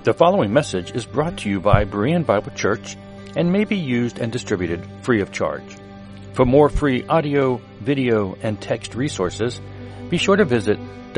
The following message is brought to you by Berean Bible Church and may be used and distributed free of charge. For more free audio, video, and text resources, be sure to visit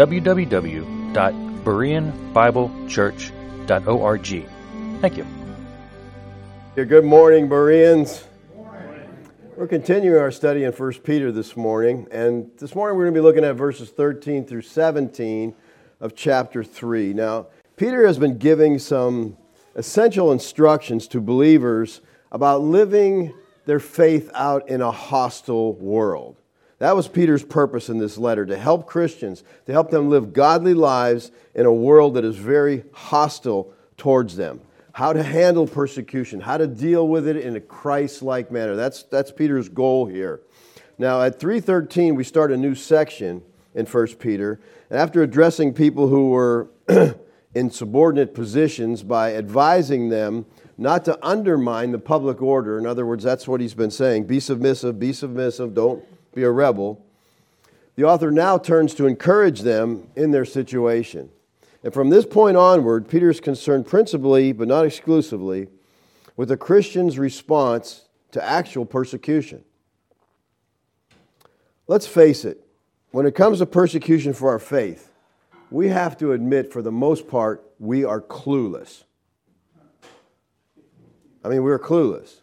www.bereanbiblechurch.org. Thank you. Good morning, Bereans. We're continuing our study in 1 Peter this morning, and this morning we're going to be looking at verses 13 through 17 of chapter 3. Now, Peter has been giving some essential instructions to believers about living their faith out in a hostile world. That was Peter's purpose in this letter, to help Christians, to help them live godly lives in a world that is very hostile towards them. How to handle persecution, how to deal with it in a Christ-like manner. That's Peter's goal here. Now, at 3:13, we start a new section in 1 Peter. And after addressing people who were in subordinate positions by advising them not to undermine the public order. In other words, that's what he's been saying. Be submissive, don't be a rebel. The author now turns to encourage them in their situation. And from this point onward, Peter is concerned principally, but not exclusively, with the Christian's response to actual persecution. Let's face it, when it comes to persecution for our faith, we have to admit, for the most part, we are clueless. I mean, we're clueless.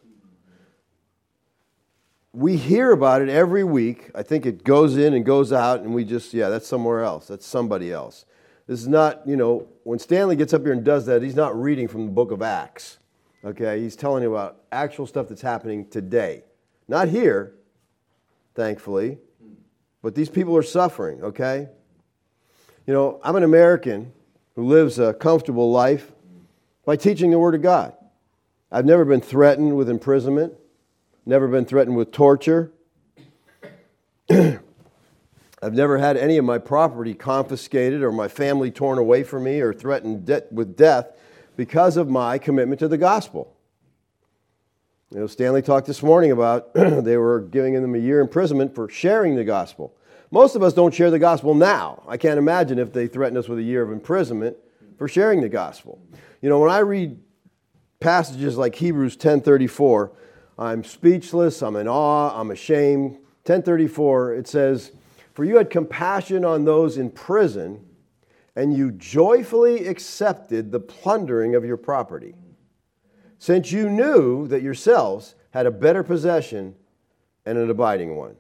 We hear about it every week. I think it goes in and goes out, and we just, that's somewhere else. That's somebody else. This is not, when Stanley gets up here and does that, he's not reading from the book of Acts. Okay? He's telling you about actual stuff that's happening today. Not here, thankfully, but these people are suffering, okay? I'm an American who lives a comfortable life by teaching the Word of God. I've never been threatened with imprisonment, never been threatened with torture. I've never had any of my property confiscated or my family torn away from me or threatened with death because of my commitment to the gospel. Stanley talked this morning about they were giving them a year imprisonment for sharing the gospel. Most of us don't share the gospel now. I can't imagine if they threatened us with a year of imprisonment for sharing the gospel. When I read passages like Hebrews 10:34, I'm speechless, I'm in awe, I'm ashamed. 10:34, it says, "For you had compassion on those in prison, and you joyfully accepted the plundering of your property, since you knew that yourselves had a better possession and an abiding one."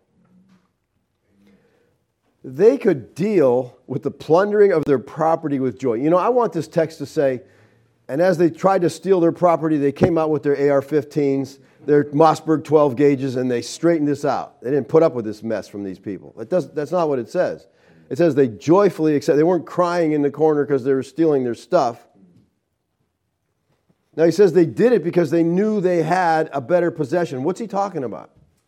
They could deal with the plundering of their property with joy. I want this text to say, and as they tried to steal their property, they came out with their AR-15s, their Mossberg 12 gauges, and they straightened this out. They didn't put up with this mess from these people. That's not what it says. It says they joyfully accept. They weren't crying in the corner because they were stealing their stuff. Now he says they did it because they knew they had a better possession. What's he talking about?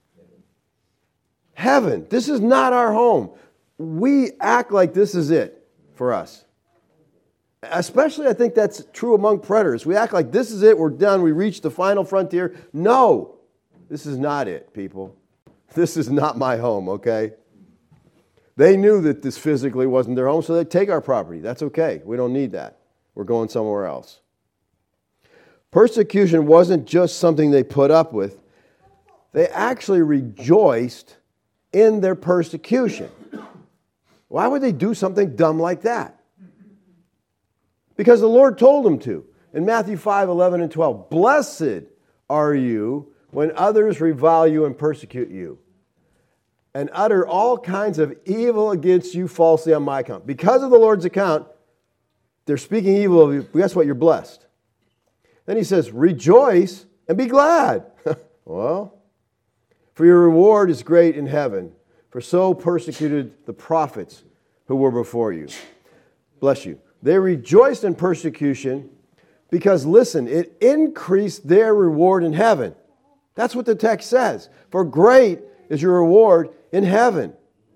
Heaven. This is not our home. We act like this is it for us. Especially, I think that's true among preterists. We act like this is it, we're done, we reached the final frontier. No, this is not it, people. This is not my home, okay? They knew that this physically wasn't their home, so they take our property. That's okay. We don't need that. We're going somewhere else. Persecution wasn't just something they put up with. They actually rejoiced in their persecution. Why would they do something dumb like that? Because the Lord told them to. In Matthew 5:11 and 12, "Blessed are you when others revile you and persecute you, and utter all kinds of evil against you falsely on my account." Because of the Lord's account, they're speaking evil of you. Guess what? You're blessed. Then he says, "Rejoice and be glad." Well, for your reward is great in heaven. For so persecuted the prophets who were before you. Bless you. They rejoiced in persecution because, listen, it increased their reward in heaven. That's what the text says. For great is your reward in heaven.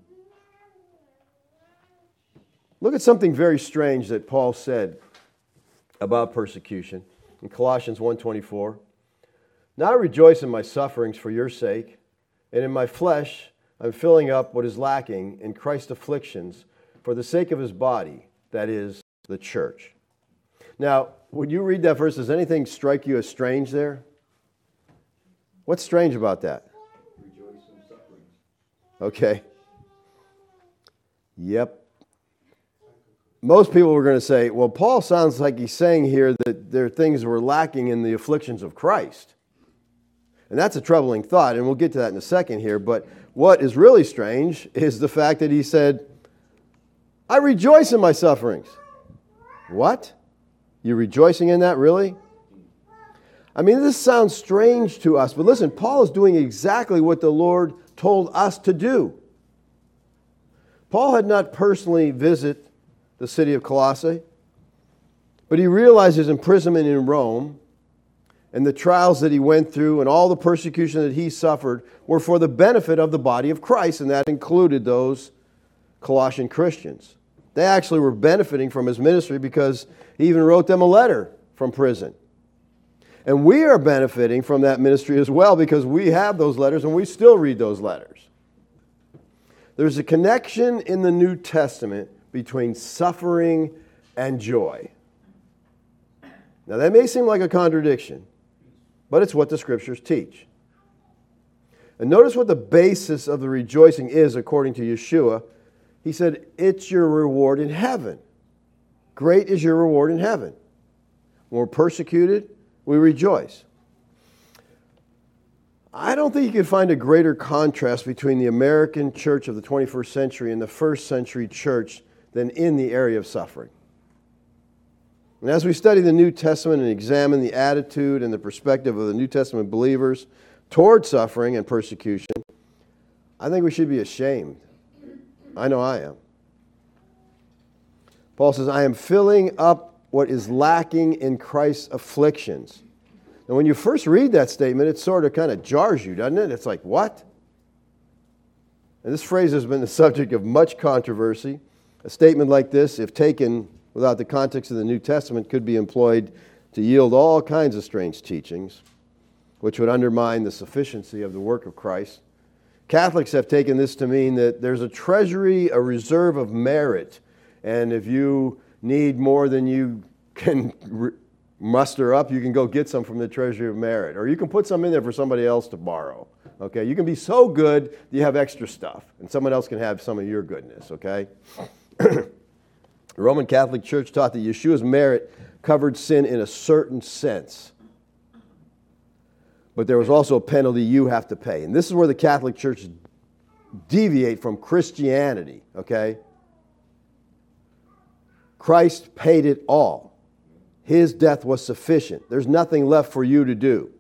Look at something very strange that Paul said about persecution in Colossians 1:24. "Now I rejoice in my sufferings for your sake, and in my flesh I'm filling up what is lacking in Christ's afflictions for the sake of his body, that is, the church." Now, when you read that verse, does anything strike you as strange there? What's strange about that? Rejoice in suffering. Okay. Yep. Most people were going to say, well, Paul sounds like he's saying here that there are things we're lacking in the afflictions of Christ. And that's a troubling thought, and we'll get to that in a second here. But what is really strange is the fact that he said, I rejoice in my sufferings. What? You rejoicing in that, really? I mean, this sounds strange to us, but listen, Paul is doing exactly what the Lord told us to do. Paul had not personally visited the city of Colossae, but he realized his imprisonment in Rome and the trials that he went through and all the persecution that he suffered were for the benefit of the body of Christ, and that included those Colossian Christians. They actually were benefiting from his ministry because he even wrote them a letter from prison. And we are benefiting from that ministry as well because we have those letters and we still read those letters. There's a connection in the New Testament between suffering and joy. Now that may seem like a contradiction, but it's what the Scriptures teach. And notice what the basis of the rejoicing is according to Yeshua. He said, it's your reward in heaven. Great is your reward in heaven. When we're persecuted, we rejoice. I don't think you can find a greater contrast between the American church of the 21st century and the first century church than in the area of suffering. And as we study the New Testament and examine the attitude and the perspective of the New Testament believers toward suffering and persecution, I think we should be ashamed. I know I am. Paul says, I am filling up what is lacking in Christ's afflictions. And when you first read that statement, it sort of kind of jars you, doesn't it? It's like, what? And this phrase has been the subject of much controversy. A statement like this, if taken without the context of the New Testament, could be employed to yield all kinds of strange teachings, which would undermine the sufficiency of the work of Christ. Catholics have taken this to mean that there's a treasury, a reserve of merit, and if you need more than you can muster up, you can go get some from the treasury of merit, or you can put some in there for somebody else to borrow. Okay, you can be so good that you have extra stuff, and someone else can have some of your goodness. Okay. The Roman Catholic Church taught that Yeshua's merit covered sin in a certain sense. But there was also a penalty you have to pay. And this is where the Catholic Church deviate from Christianity, okay? Christ paid it all. His death was sufficient. There's nothing left for you to do.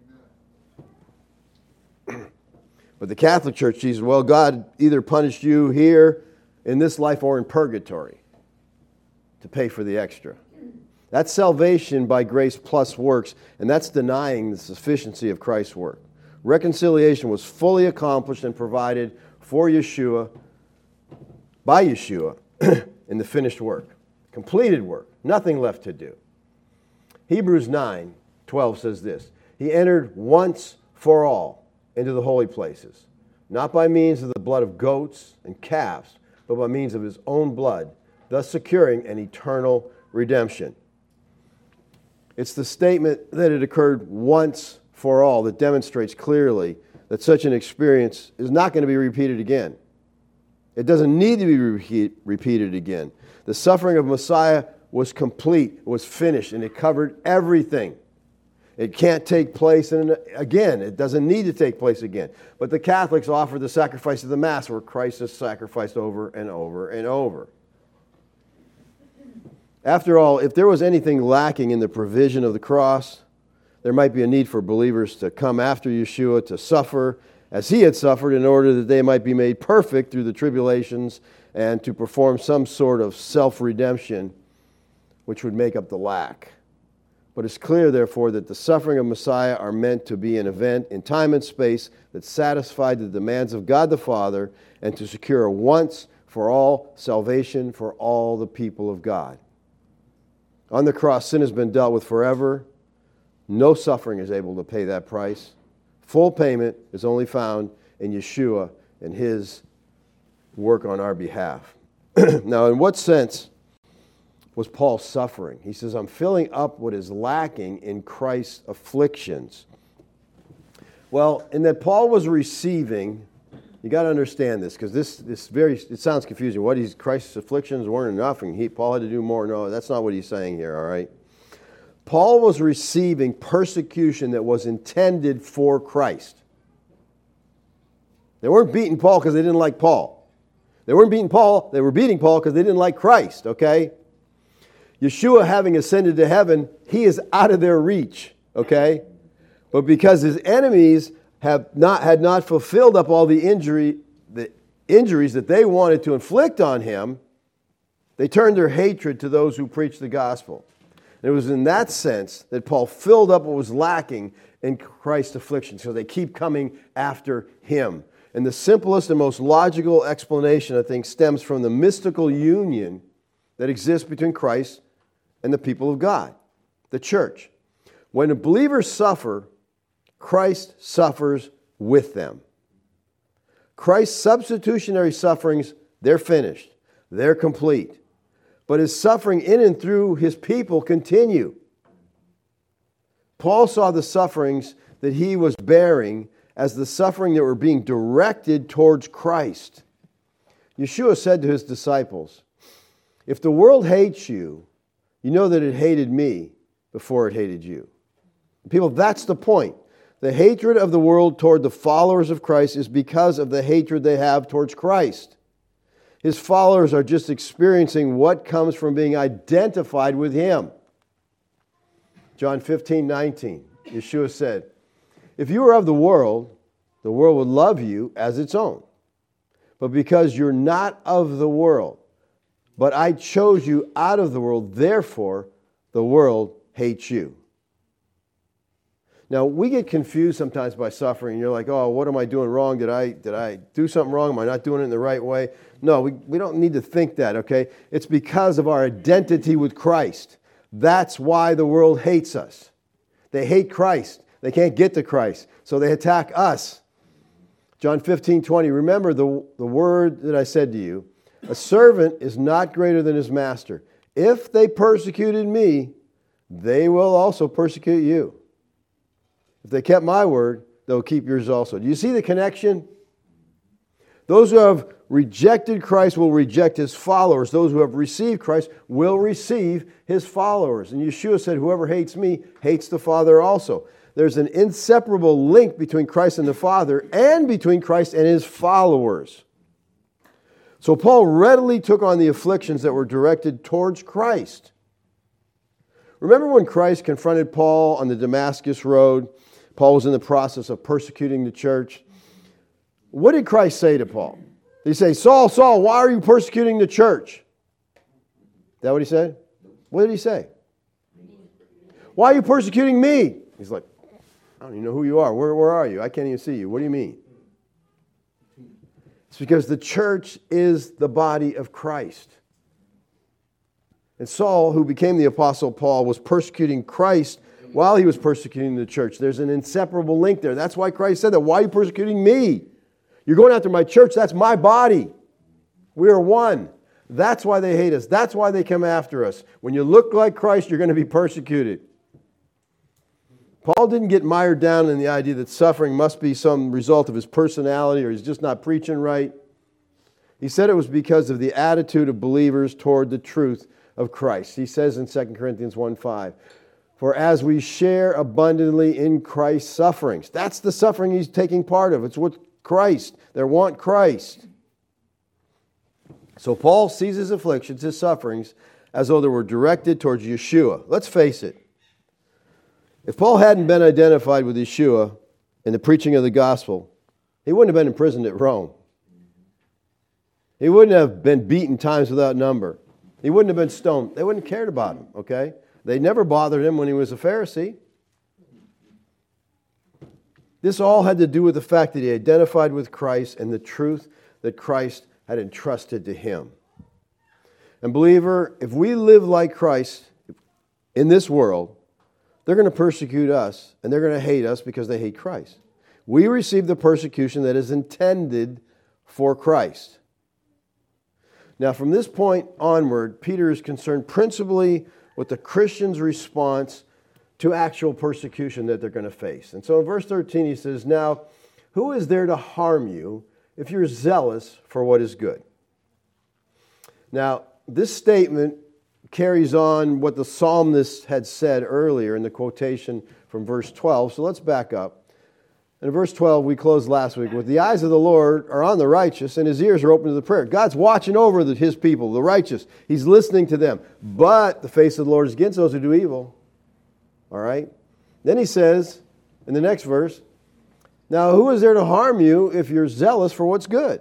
But the Catholic Church teaches, well, God either punished you here in this life or in purgatory to pay for the extra. That's salvation by grace plus works, and that's denying the sufficiency of Christ's work. Reconciliation was fully accomplished and provided for Yeshua, by Yeshua, in the finished work. Completed work. Nothing left to do. Hebrews 9:12 says this, He entered once for all into the holy places, not by means of the blood of goats and calves, but by means of His own blood, thus securing an eternal redemption. It's the statement that it occurred once for all that demonstrates clearly that such an experience is not going to be repeated again. It doesn't need to be repeated again. The suffering of Messiah was complete, it was finished, and it covered everything. It can't take place again. It doesn't need to take place again. But the Catholics offer the sacrifice of the Mass where Christ is sacrificed over and over and over. After all, if there was anything lacking in the provision of the cross, there might be a need for believers to come after Yeshua to suffer as He had suffered in order that they might be made perfect through the tribulations and to perform some sort of self-redemption which would make up the lack. But it's clear, therefore, that the suffering of Messiah are meant to be an event in time and space that satisfied the demands of God the Father and to secure a once-for-all salvation for all the people of God. On the cross, sin has been dealt with forever. No suffering is able to pay that price. Full payment is only found in Yeshua and His work on our behalf. Now, in what sense was Paul's suffering. He says, I'm filling up what is lacking in Christ's afflictions. Well, in that Paul was receiving, you got to understand this, because it sounds confusing. What Christ's afflictions weren't enough, and Paul had to do more. No, that's not what he's saying here, all right? Paul was receiving persecution that was intended for Christ. They weren't beating Paul because they didn't like Paul. They weren't beating Paul, they were beating Paul because they didn't like Christ, okay? Yeshua having ascended to heaven, he is out of their reach, okay? But because his enemies had not fulfilled up all the injuries that they wanted to inflict on him, they turned their hatred to those who preached the gospel. And it was in that sense that Paul filled up what was lacking in Christ's affliction. So they keep coming after him. And the simplest and most logical explanation, I think, stems from the mystical union that exists between Christ and the people of God, the church. When the believers suffer, Christ suffers with them. Christ's substitutionary sufferings, they're finished. They're complete. But his suffering in and through his people continue. Paul saw the sufferings that he was bearing as the suffering that were being directed towards Christ. Yeshua said to his disciples, if the world hates you, you know that it hated me before it hated you. People, that's the point. The hatred of the world toward the followers of Christ is because of the hatred they have towards Christ. His followers are just experiencing what comes from being identified with him. John 15:19, Yeshua said, if you were of the world would love you as its own. But because you're not of the world, but I chose you out of the world, therefore the world hates you. Now, we get confused sometimes by suffering. You're like, oh, what am I doing wrong? Did I do something wrong? Am I not doing it in the right way? No, we don't need to think that, okay? It's because of our identity with Christ. That's why the world hates us. They hate Christ. They can't get to Christ, so they attack us. John 15:20, remember the word that I said to you, a servant is not greater than his master. If they persecuted me, they will also persecute you. If they kept my word, they'll keep yours also. Do you see the connection? Those who have rejected Christ will reject his followers. Those who have received Christ will receive his followers. And Yeshua said, whoever hates me hates the Father also. There's an inseparable link between Christ and the Father and between Christ and his followers. So Paul readily took on the afflictions that were directed towards Christ. Remember when Christ confronted Paul on the Damascus road? Paul was in the process of persecuting the church. What did Christ say to Paul? Did he say, Saul, Saul, why are you persecuting the church? Is that what he said? What did he say? Why are you persecuting me? He's like, I don't even know who you are. Where are you? I can't even see you. What do you mean? It's because the church is the body of Christ. And Saul, who became the Apostle Paul, was persecuting Christ while he was persecuting the church. There's an inseparable link there. That's why Christ said that. Why are you persecuting me? You're going after my church. That's my body. We are one. That's why they hate us. That's why they come after us. When you look like Christ, you're going to be persecuted. Paul didn't get mired down in the idea that suffering must be some result of his personality or he's just not preaching right. He said it was because of the attitude of believers toward the truth of Christ. He says in 2 Corinthians 1:5, for as we share abundantly in Christ's sufferings. That's the suffering he's taking part of. It's with Christ. They want Christ. So Paul sees his afflictions, his sufferings, as though they were directed towards Yeshua. Let's face it. If Paul hadn't been identified with Yeshua in the preaching of the gospel, he wouldn't have been imprisoned at Rome. He wouldn't have been beaten times without number. He wouldn't have been stoned. They wouldn't have cared about him, okay? They never bothered him when he was a Pharisee. This all had to do with the fact that he identified with Christ and the truth that Christ had entrusted to him. And believer, if we live like Christ in this world, they're going to persecute us and they're going to hate us because they hate Christ. We receive the persecution that is intended for Christ. Now, from this point onward, Peter is concerned principally with the Christian's response to actual persecution that they're going to face. And so in verse 13 he says, "Now, who is there to harm you if you're zealous for what is good?" Now, this statement carries on what the psalmist had said earlier in the quotation from verse 12. So let's back up. In verse 12, we closed last week with, "The eyes of the Lord are on the righteous, and his ears are open to the prayer." God's watching over his people, the righteous. He's listening to them. But the face of the Lord is against those who do evil. All right? Then he says, in the next verse, "Now who is there to harm you if you're zealous for what's good?"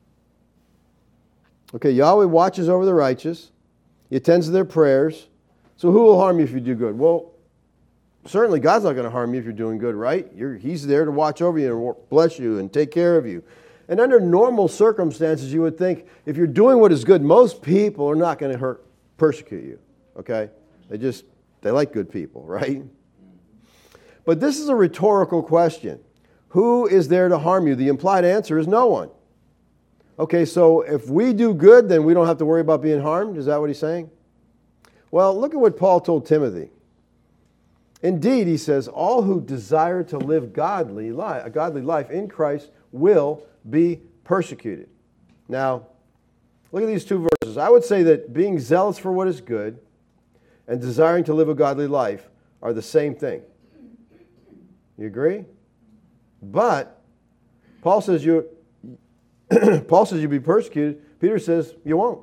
Okay, Yahweh watches over the righteous. He attends to their prayers. So who will harm you if you do good? Well, certainly God's not going to harm you if you're doing good, right? He's there to watch over you and bless you and take care of you. And under normal circumstances, you would think if you're doing what is good, most people are not going to persecute you, okay? They like good people, right? But this is a rhetorical question. Who is there to harm you? The implied answer is no one. Okay, so if we do good, then we don't have to worry about being harmed? Is that what he's saying? Well, look at what Paul told Timothy. "Indeed," he says, "all who desire to live a godly life in Christ will be persecuted." Now, look at these two verses. I would say that being zealous for what is good and desiring to live a godly life are the same thing. You agree? But Paul says you'll be persecuted. Peter says you won't.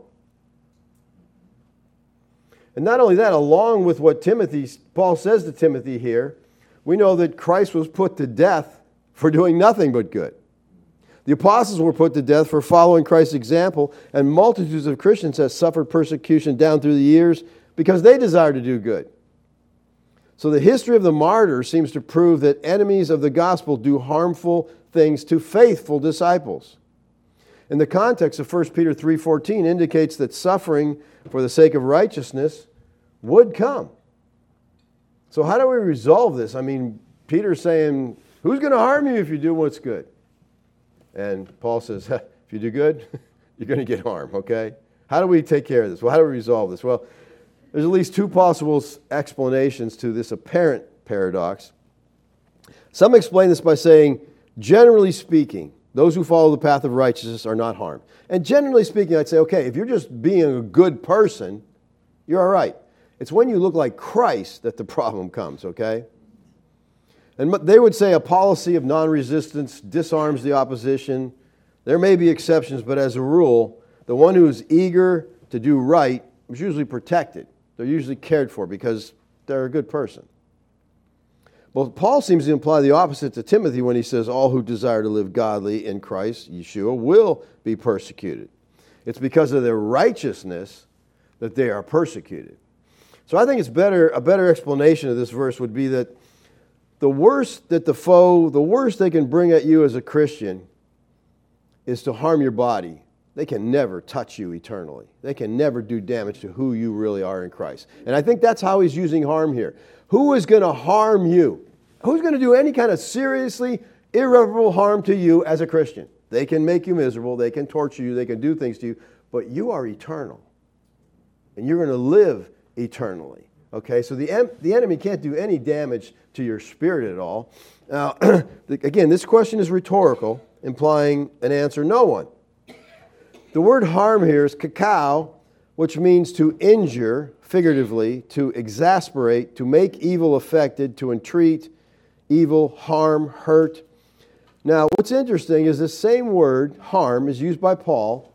And not only that, along with what Paul says to Timothy here, we know that Christ was put to death for doing nothing but good. The apostles were put to death for following Christ's example, and multitudes of Christians have suffered persecution down through the years because they desire to do good. So the history of the martyrs seems to prove that enemies of the gospel do harmful things to faithful disciples. In the context of 1 Peter 3:14 indicates that suffering for the sake of righteousness would come. So how do we resolve this? I mean, Peter's saying, who's going to harm you if you do what's good? And Paul says, if you do good, you're going to get harm, okay? How do we take care of this? Well, how do we resolve this? Well, there's at least two possible explanations to this apparent paradox. Some explain this by saying, generally speaking, those who follow the path of righteousness are not harmed. And generally speaking, I'd say, okay, if you're just being a good person, you're all right. It's when you look like Christ that the problem comes, okay? And they would say a policy of non-resistance disarms the opposition. There may be exceptions, but as a rule, the one who is eager to do right is usually protected. They're usually cared for because they're a good person. Well, Paul seems to imply the opposite to Timothy when he says all who desire to live godly in Christ, Yeshua, will be persecuted. It's because of their righteousness that they are persecuted. So I think a better explanation of this verse would be that the worst they can bring at you as a Christian is to harm your body. They can never touch you eternally. They can never do damage to who you really are in Christ. And I think that's how he's using harm here. Who is going to harm you? Who's going to do any kind of seriously irreparable harm to you as a Christian? They can make you miserable. They can torture you. They can do things to you. But you are eternal. And you're going to live eternally. Okay, so the enemy can't do any damage to your spirit at all. Now, again, this question is rhetorical, implying an answer, no one. The word harm here is kakao, which means to injure, figuratively, to exasperate, to make evil affected, to entreat evil, harm, hurt. Now, what's interesting is this same word, harm, is used by Paul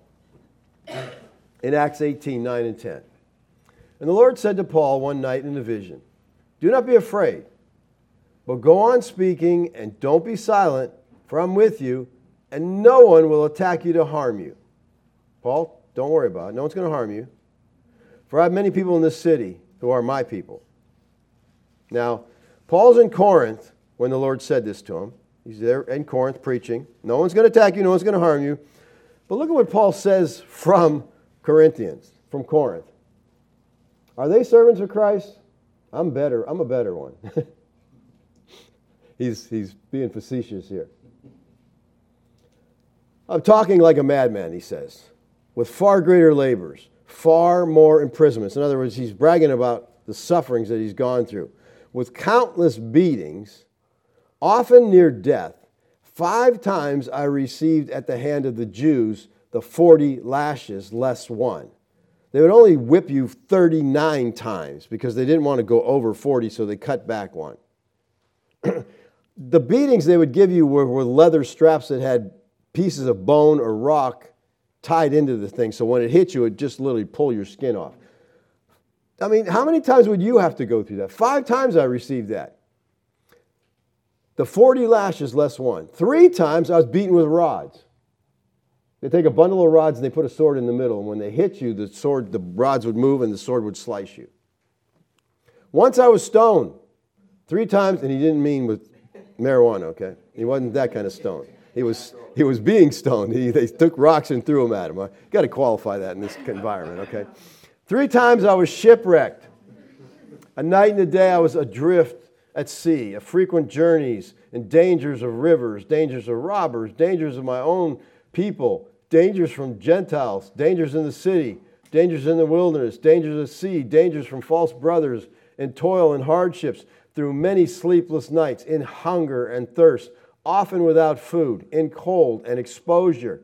in Acts 18, 9 and 10. And the Lord said to Paul one night in a vision, "Do not be afraid, but go on speaking and don't be silent, for I'm with you, and no one will attack you to harm you." Paul, don't worry about it. No one's going to harm you. "For I have many people in this city who are my people." Now, Paul's in Corinth when the Lord said this to him. He's there in Corinth preaching. No one's going to attack you. No one's going to harm you. But look at what Paul says from Corinthians, from Corinth. Are they servants of Christ? I'm better. I'm a better one. He's being facetious here. "I'm talking like a madman," he says. with far greater labors, far more imprisonments. In other words, he's bragging about the sufferings that he's gone through. With countless beatings, often near death, 5 times I received at the hand of the Jews the 40 lashes less one. They would only whip you 39 times because they didn't want to go over 40, so they cut back one. The beatings they would give you were with leather straps that had pieces of bone or rock tied into the thing, so when it hit you, it just literally pull your skin off. I mean, how many times would you have to go through that? 5 times I received that. The 40 lashes less one. 3 times I was beaten with rods. They take a bundle of rods and they put a sword in the middle, and when they hit you, the rods would move and the sword would slice you. Once I was stoned 3 times, and he didn't mean with marijuana, okay? He wasn't that kind of stoned. He was being stoned. They took rocks and threw them at him. I got to qualify that in this environment, okay? 3 times I was shipwrecked. A night and a day I was adrift at sea, of frequent journeys, and dangers of rivers, dangers of robbers, dangers of my own people, dangers from Gentiles, dangers in the city, dangers in the wilderness, dangers at sea, dangers from false brothers, and toil and hardships, through many sleepless nights, in hunger and thirst, often without food, in cold and exposure.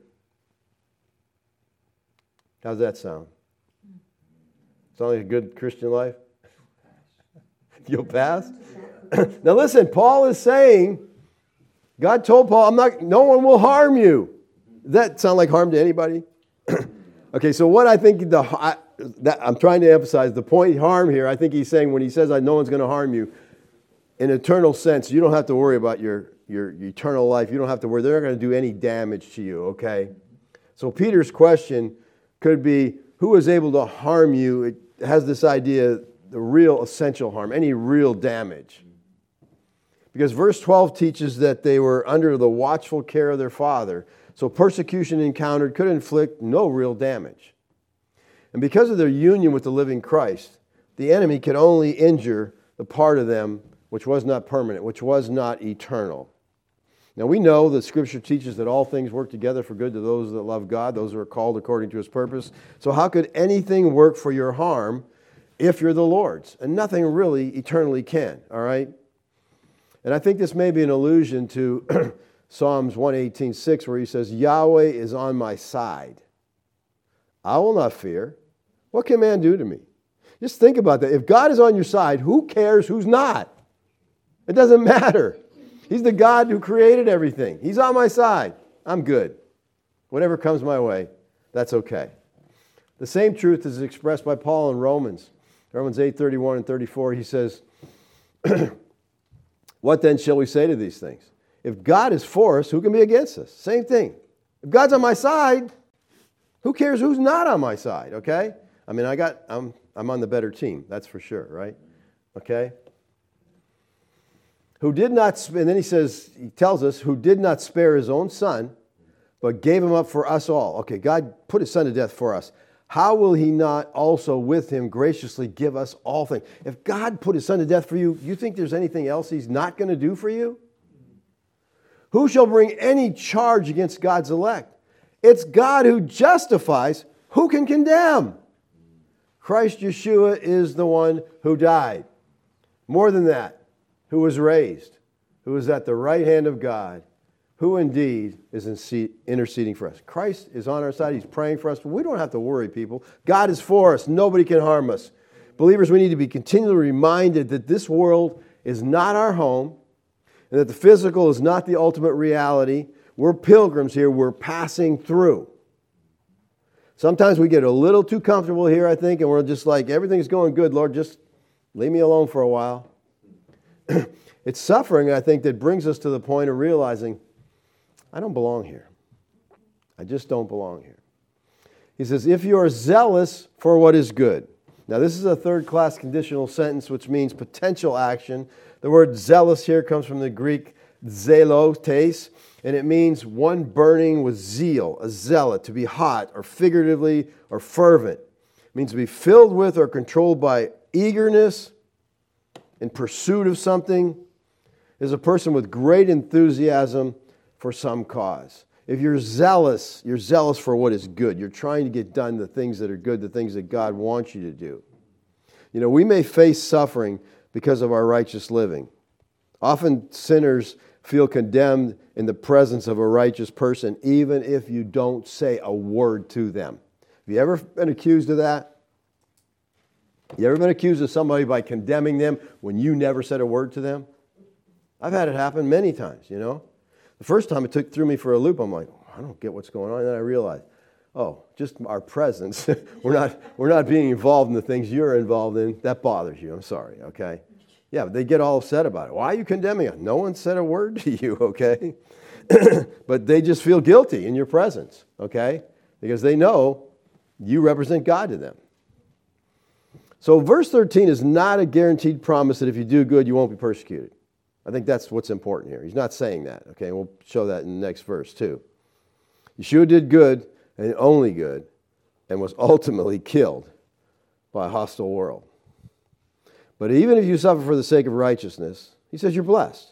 How's that sound? Sound like a good Christian life? You'll pass? Now listen, Paul is saying, God told Paul, no one will harm you. Does that sound like harm to anybody? Okay, so what I think, I'm trying to emphasize the point harm here, I think he's saying when he says no one's going to harm you, in an eternal sense, you don't have to worry about your eternal life. You don't have to worry. They're not going to do any damage to you, okay? So Peter's question could be, who is able to harm you? It has this idea, the real essential harm, any real damage. Because verse 12 teaches that they were under the watchful care of their father. So persecution encountered could inflict no real damage. And because of their union with the living Christ, the enemy could only injure the part of them which was not permanent, which was not eternal. Now we know that Scripture teaches that all things work together for good to those that love God, those who are called according to His purpose. So how could anything work for your harm if you're the Lord's? And nothing really eternally can, all right? And I think this may be an allusion to Psalms 118:6, where he says, Yahweh is on my side. I will not fear. What can man do to me? Just think about that. If God is on your side, who cares who's not? It doesn't matter. He's the God who created everything. He's on my side. I'm good. Whatever comes my way, that's okay. The same truth is expressed by Paul in Romans 8:31 and 34. He says, what then shall we say to these things? If God is for us, who can be against us? Same thing. If God's on my side, who cares who's not on my side, okay? I mean, I'm on the better team, that's for sure, right? Okay? Who did not, and then he tells us, who did not spare his own son, but gave him up for us all. Okay, God put his son to death for us. How will he not also with him graciously give us all things? If God put his son to death for you, you think there's anything else he's not going to do for you? Who shall bring any charge against God's elect? It's God who justifies. Who can condemn? Christ Yeshua is the one who died. More than that, who was raised, who is at the right hand of God, who indeed is interceding for us. Christ is on our side. He's praying for us. We don't have to worry, people. God is for us. Nobody can harm us. Believers, we need to be continually reminded that this world is not our home and that the physical is not the ultimate reality. We're pilgrims here. We're passing through. Sometimes we get a little too comfortable here, I think, and we're just like, everything's going good. Lord, just leave me alone for a while. It's suffering, I think, that brings us to the point of realizing, I don't belong here. I just don't belong here. He says, if you are zealous for what is good. Now, this is a third-class conditional sentence, which means potential action. The word zealous here comes from the Greek zelotes, and it means one burning with zeal, a zealot, to be hot, or figuratively, or fervent. It means to be filled with or controlled by eagerness, in pursuit of something, is a person with great enthusiasm for some cause. if you're zealous for what is good. You're trying to get done the things that are good, the things that God wants you to do. You know, we may face suffering because of our righteous living. Often sinners feel condemned in the presence of a righteous person, even if you don't say a word to them. Have you ever been accused of that? You ever been accused of somebody by condemning them when you never said a word to them? I've had it happen many times, you know. The first time it threw me for a loop. I'm like, I don't get what's going on. And then I realized, oh, just our presence. we're not being involved in the things you're involved in. That bothers you. I'm sorry, okay? Yeah, but they get all upset about it. Why are you condemning us? No one said a word to you, okay? But they just feel guilty in your presence, okay? Because they know you represent God to them. So verse 13 is not a guaranteed promise that if you do good, you won't be persecuted. I think that's what's important here. He's not saying that, okay? We'll show that in the next verse too. Yeshua did good and only good and was ultimately killed by a hostile world. But even if you suffer for the sake of righteousness, he says you're blessed.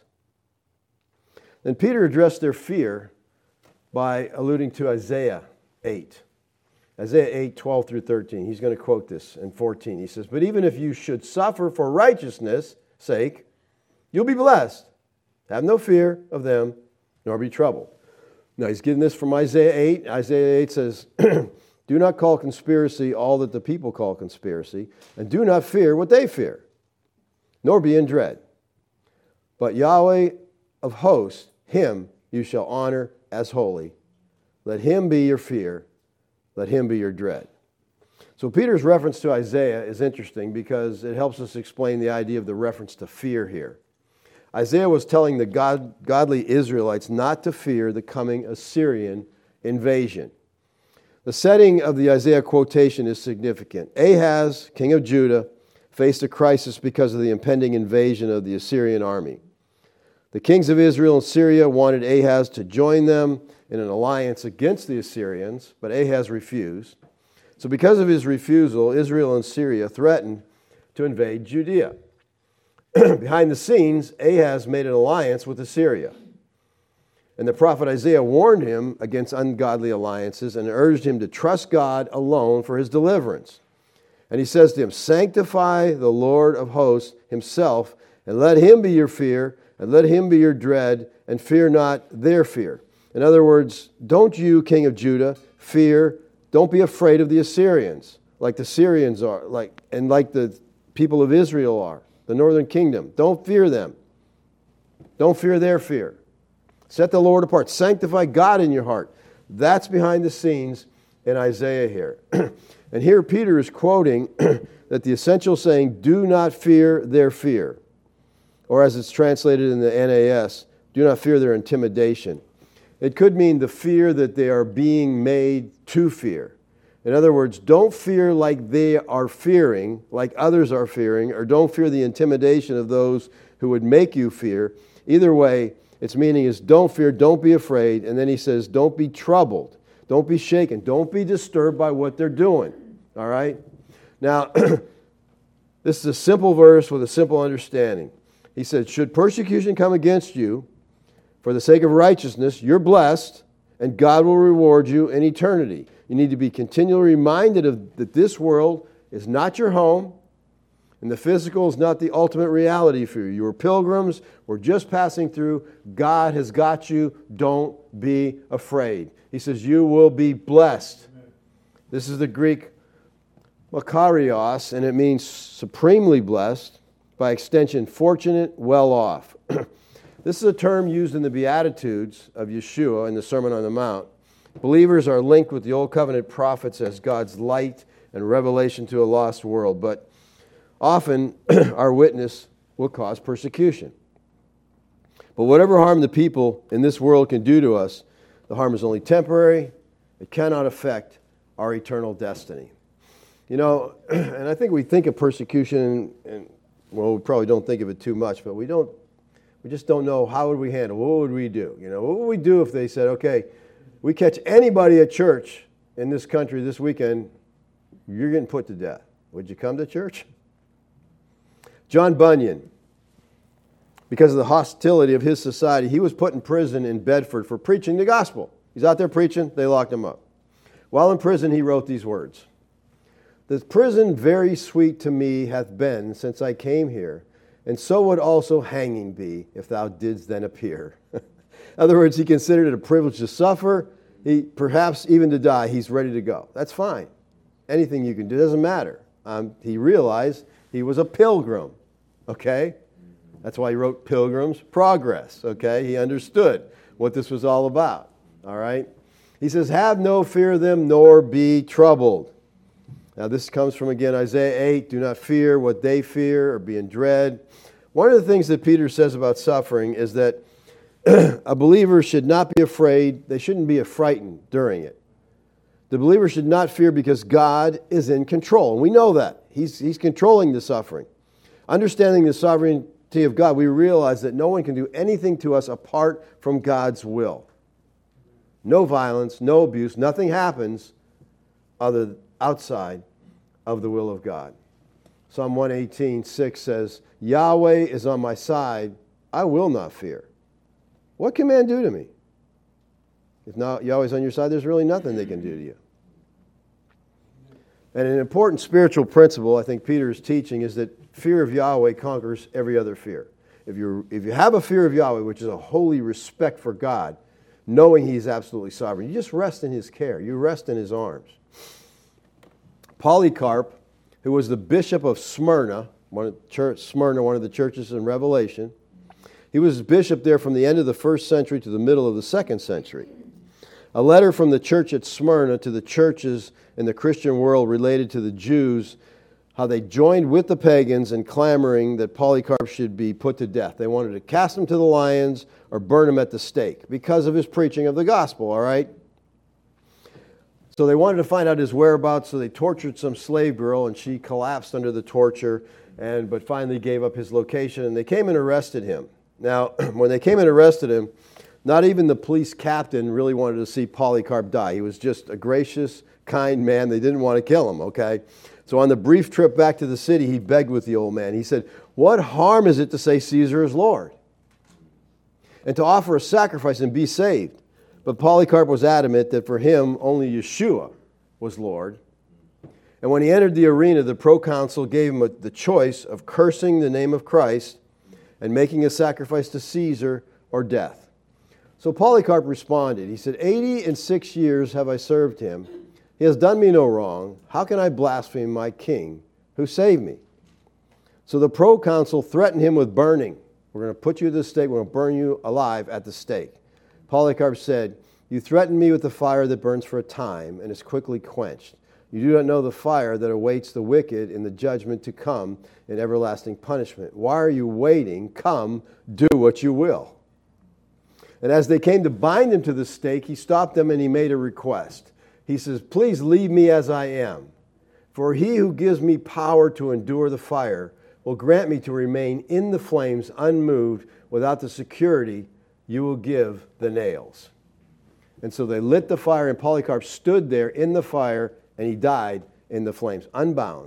Then Peter addressed their fear by alluding to Isaiah 8. Isaiah 8, 12 through 13. He's going to quote this in 14. He says, but even if you should suffer for righteousness' sake, you'll be blessed. Have no fear of them, nor be troubled. Now, he's getting this from Isaiah 8. Isaiah 8 says, do not call conspiracy all that the people call conspiracy, and do not fear what they fear, nor be in dread. But Yahweh of hosts, him you shall honor as holy. Let him be your fear. Let him be your dread. So Peter's reference to Isaiah is interesting because it helps us explain the idea of the reference to fear here. Isaiah was telling the godly Israelites not to fear the coming Assyrian invasion. The setting of the Isaiah quotation is significant. Ahaz, king of Judah, faced a crisis because of the impending invasion of the Assyrian army. The kings of Israel and Syria wanted Ahaz to join them in an alliance against the Assyrians, but Ahaz refused. So because of his refusal, Israel and Syria threatened to invade Judea. Behind the scenes, Ahaz made an alliance with Assyria. And the prophet Isaiah warned him against ungodly alliances and urged him to trust God alone for his deliverance. And he says to him, sanctify the Lord of hosts himself, and let him be your fear, and let him be your dread, and fear not their fear. In other words, don't you, king of Judah, fear, don't be afraid of the Assyrians, like the Syrians are, like the people of Israel are, the northern kingdom. Don't fear them. Don't fear their fear. Set the Lord apart. Sanctify God in your heart. That's behind the scenes in Isaiah here. And here Peter is quoting that the essential saying, do not fear their fear. Or as it's translated in the NAS, do not fear their intimidation. It could mean the fear that they are being made to fear. In other words, don't fear like they are fearing, like others are fearing, or don't fear the intimidation of those who would make you fear. Either way, its meaning is don't fear, don't be afraid. And then he says, don't be troubled. Don't be shaken. Don't be disturbed by what they're doing. All right? Now, this is a simple verse with a simple understanding. He said, should persecution come against you for the sake of righteousness, you're blessed, and God will reward you in eternity. You need to be continually reminded that this world is not your home, and the physical is not the ultimate reality for you. You are pilgrims. We're just passing through. God has got you. Don't be afraid. He says you will be blessed. Amen. This is the Greek makarios, and it means supremely blessed, by extension, fortunate, well off. This is a term used in the Beatitudes of Yeshua in the Sermon on the Mount. Believers are linked with the Old Covenant prophets as God's light and revelation to a lost world, but often our witness will cause persecution. But whatever harm the people in this world can do to us, the harm is only temporary. It cannot affect our eternal destiny. You know, and I think we think of persecution, and well, we probably don't think of it too much, but we just don't know how would we handle. What would we do? You know, what would we do if they said, okay, we catch anybody at church in this country this weekend, you're getting put to death. Would you come to church? John Bunyan, because of the hostility of his society, he was put in prison in Bedford for preaching the gospel. He's out there preaching, they locked him up. While in prison, he wrote these words. The prison very sweet to me hath been since I came here, and so would also hanging be, if thou didst then appear. In other words, he considered it a privilege to suffer, perhaps even to die. He's ready to go. That's fine. Anything you can do, doesn't matter. He realized he was a pilgrim, okay? That's why he wrote Pilgrim's Progress, okay? He understood what this was all about, all right? He says, have no fear of them, nor be troubled. Now this comes from, again, Isaiah 8, do not fear what they fear or be in dread. One of the things that Peter says about suffering is that a believer should not be afraid. They shouldn't be frightened during it. The believer should not fear because God is in control. And we know that. He's controlling the suffering. Understanding the sovereignty of God, we realize that no one can do anything to us apart from God's will. No violence, no abuse, nothing happens outside of the will of God. Psalm 118:6 says, Yahweh is on my side, I will not fear. What can man do to me? If not Yahweh's on your side, there's really nothing they can do to you. And an important spiritual principle I think Peter is teaching is that fear of Yahweh conquers every other fear. If you have a fear of Yahweh, which is a holy respect for God, knowing He's absolutely sovereign, you just rest in His care. You rest in His arms. Polycarp, who was the bishop of Smyrna, one of the churches in Revelation, he was bishop there from the end of the 1st century to the middle of the 2nd century. A letter from the church at Smyrna to the churches in the Christian world related to the Jews, how they joined with the pagans in clamoring that Polycarp should be put to death. They wanted to cast him to the lions or burn him at the stake because of his preaching of the gospel, all right? So they wanted to find out his whereabouts, so they tortured some slave girl, and she collapsed under the torture, but finally gave up his location, and they came and arrested him. Now, when they came and arrested him, not even the police captain really wanted to see Polycarp die. He was just a gracious, kind man. They didn't want to kill him, okay? So on the brief trip back to the city, he begged with the old man. He said, what harm is it to say Caesar is Lord and to offer a sacrifice and be saved? But Polycarp was adamant that for him, only Yeshua was Lord. And when he entered the arena, the proconsul gave him the choice of cursing the name of Christ and making a sacrifice to Caesar or death. So Polycarp responded. He said, 86 years have I served him. He has done me no wrong. How can I blaspheme my king who saved me? So the proconsul threatened him with burning. We're going to put you to the stake. We're going to burn you alive at the stake. Polycarp said, you threaten me with the fire that burns for a time and is quickly quenched. You do not know the fire that awaits the wicked in the judgment to come in everlasting punishment. Why are you waiting? Come, do what you will. And as they came to bind him to the stake, he stopped them and he made a request. He says, please leave me as I am. For he who gives me power to endure the fire will grant me to remain in the flames unmoved without the security you will give the nails. And so they lit the fire, and Polycarp stood there in the fire, and he died in the flames, unbound,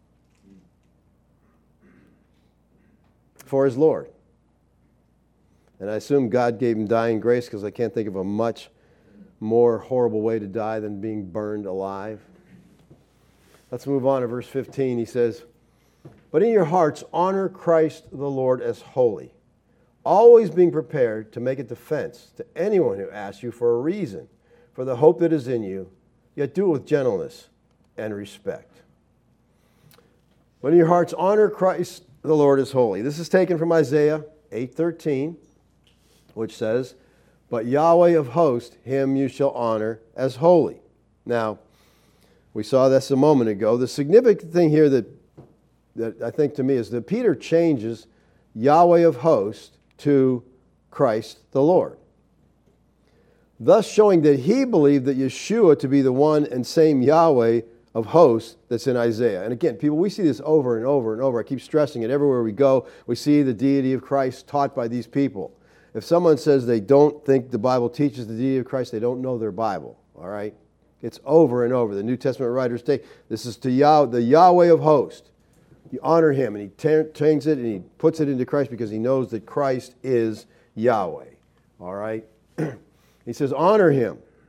for his Lord. And I assume God gave him dying grace, because I can't think of a much more horrible way to die than being burned alive. Let's move on to verse 15. He says, but in your hearts honor Christ the Lord as holy, always being prepared to make a defense to anyone who asks you for a reason for the hope that is in you, yet do it with gentleness and respect. But in your hearts honor Christ the Lord as holy. This is taken from Isaiah 8:13, which says, but Yahweh of hosts, him you shall honor as holy. Now, we saw this a moment ago. The significant thing here that I think to me is that Peter changes Yahweh of hosts to Christ the Lord, thus showing that he believed that Yeshua to be the one and same Yahweh of hosts that's in Isaiah. And again, people, we see this over and over and over. I keep stressing it. Everywhere we go, we see the deity of Christ taught by these people. If someone says they don't think the Bible teaches the deity of Christ, they don't know their Bible, all right? It's over and over. The New Testament writers say, this is to the Yahweh of hosts. You honor him, and he changes it, and he puts it into Christ because he knows that Christ is Yahweh. All right? He says, honor him.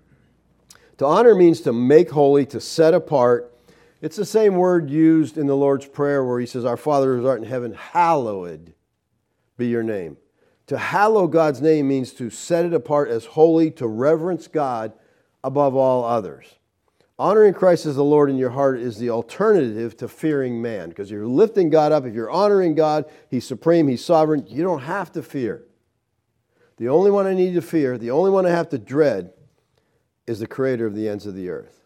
To honor means to make holy, to set apart. It's the same word used in the Lord's Prayer where he says, Our Father who art in heaven, hallowed be your name. To hallow God's name means to set it apart as holy, to reverence God above all others. Honoring Christ as the Lord in your heart is the alternative to fearing man, because you're lifting God up. If you're honoring God, He's supreme, He's sovereign. You don't have to fear. The only one I need to fear, the only one I have to dread, is the Creator of the ends of the earth.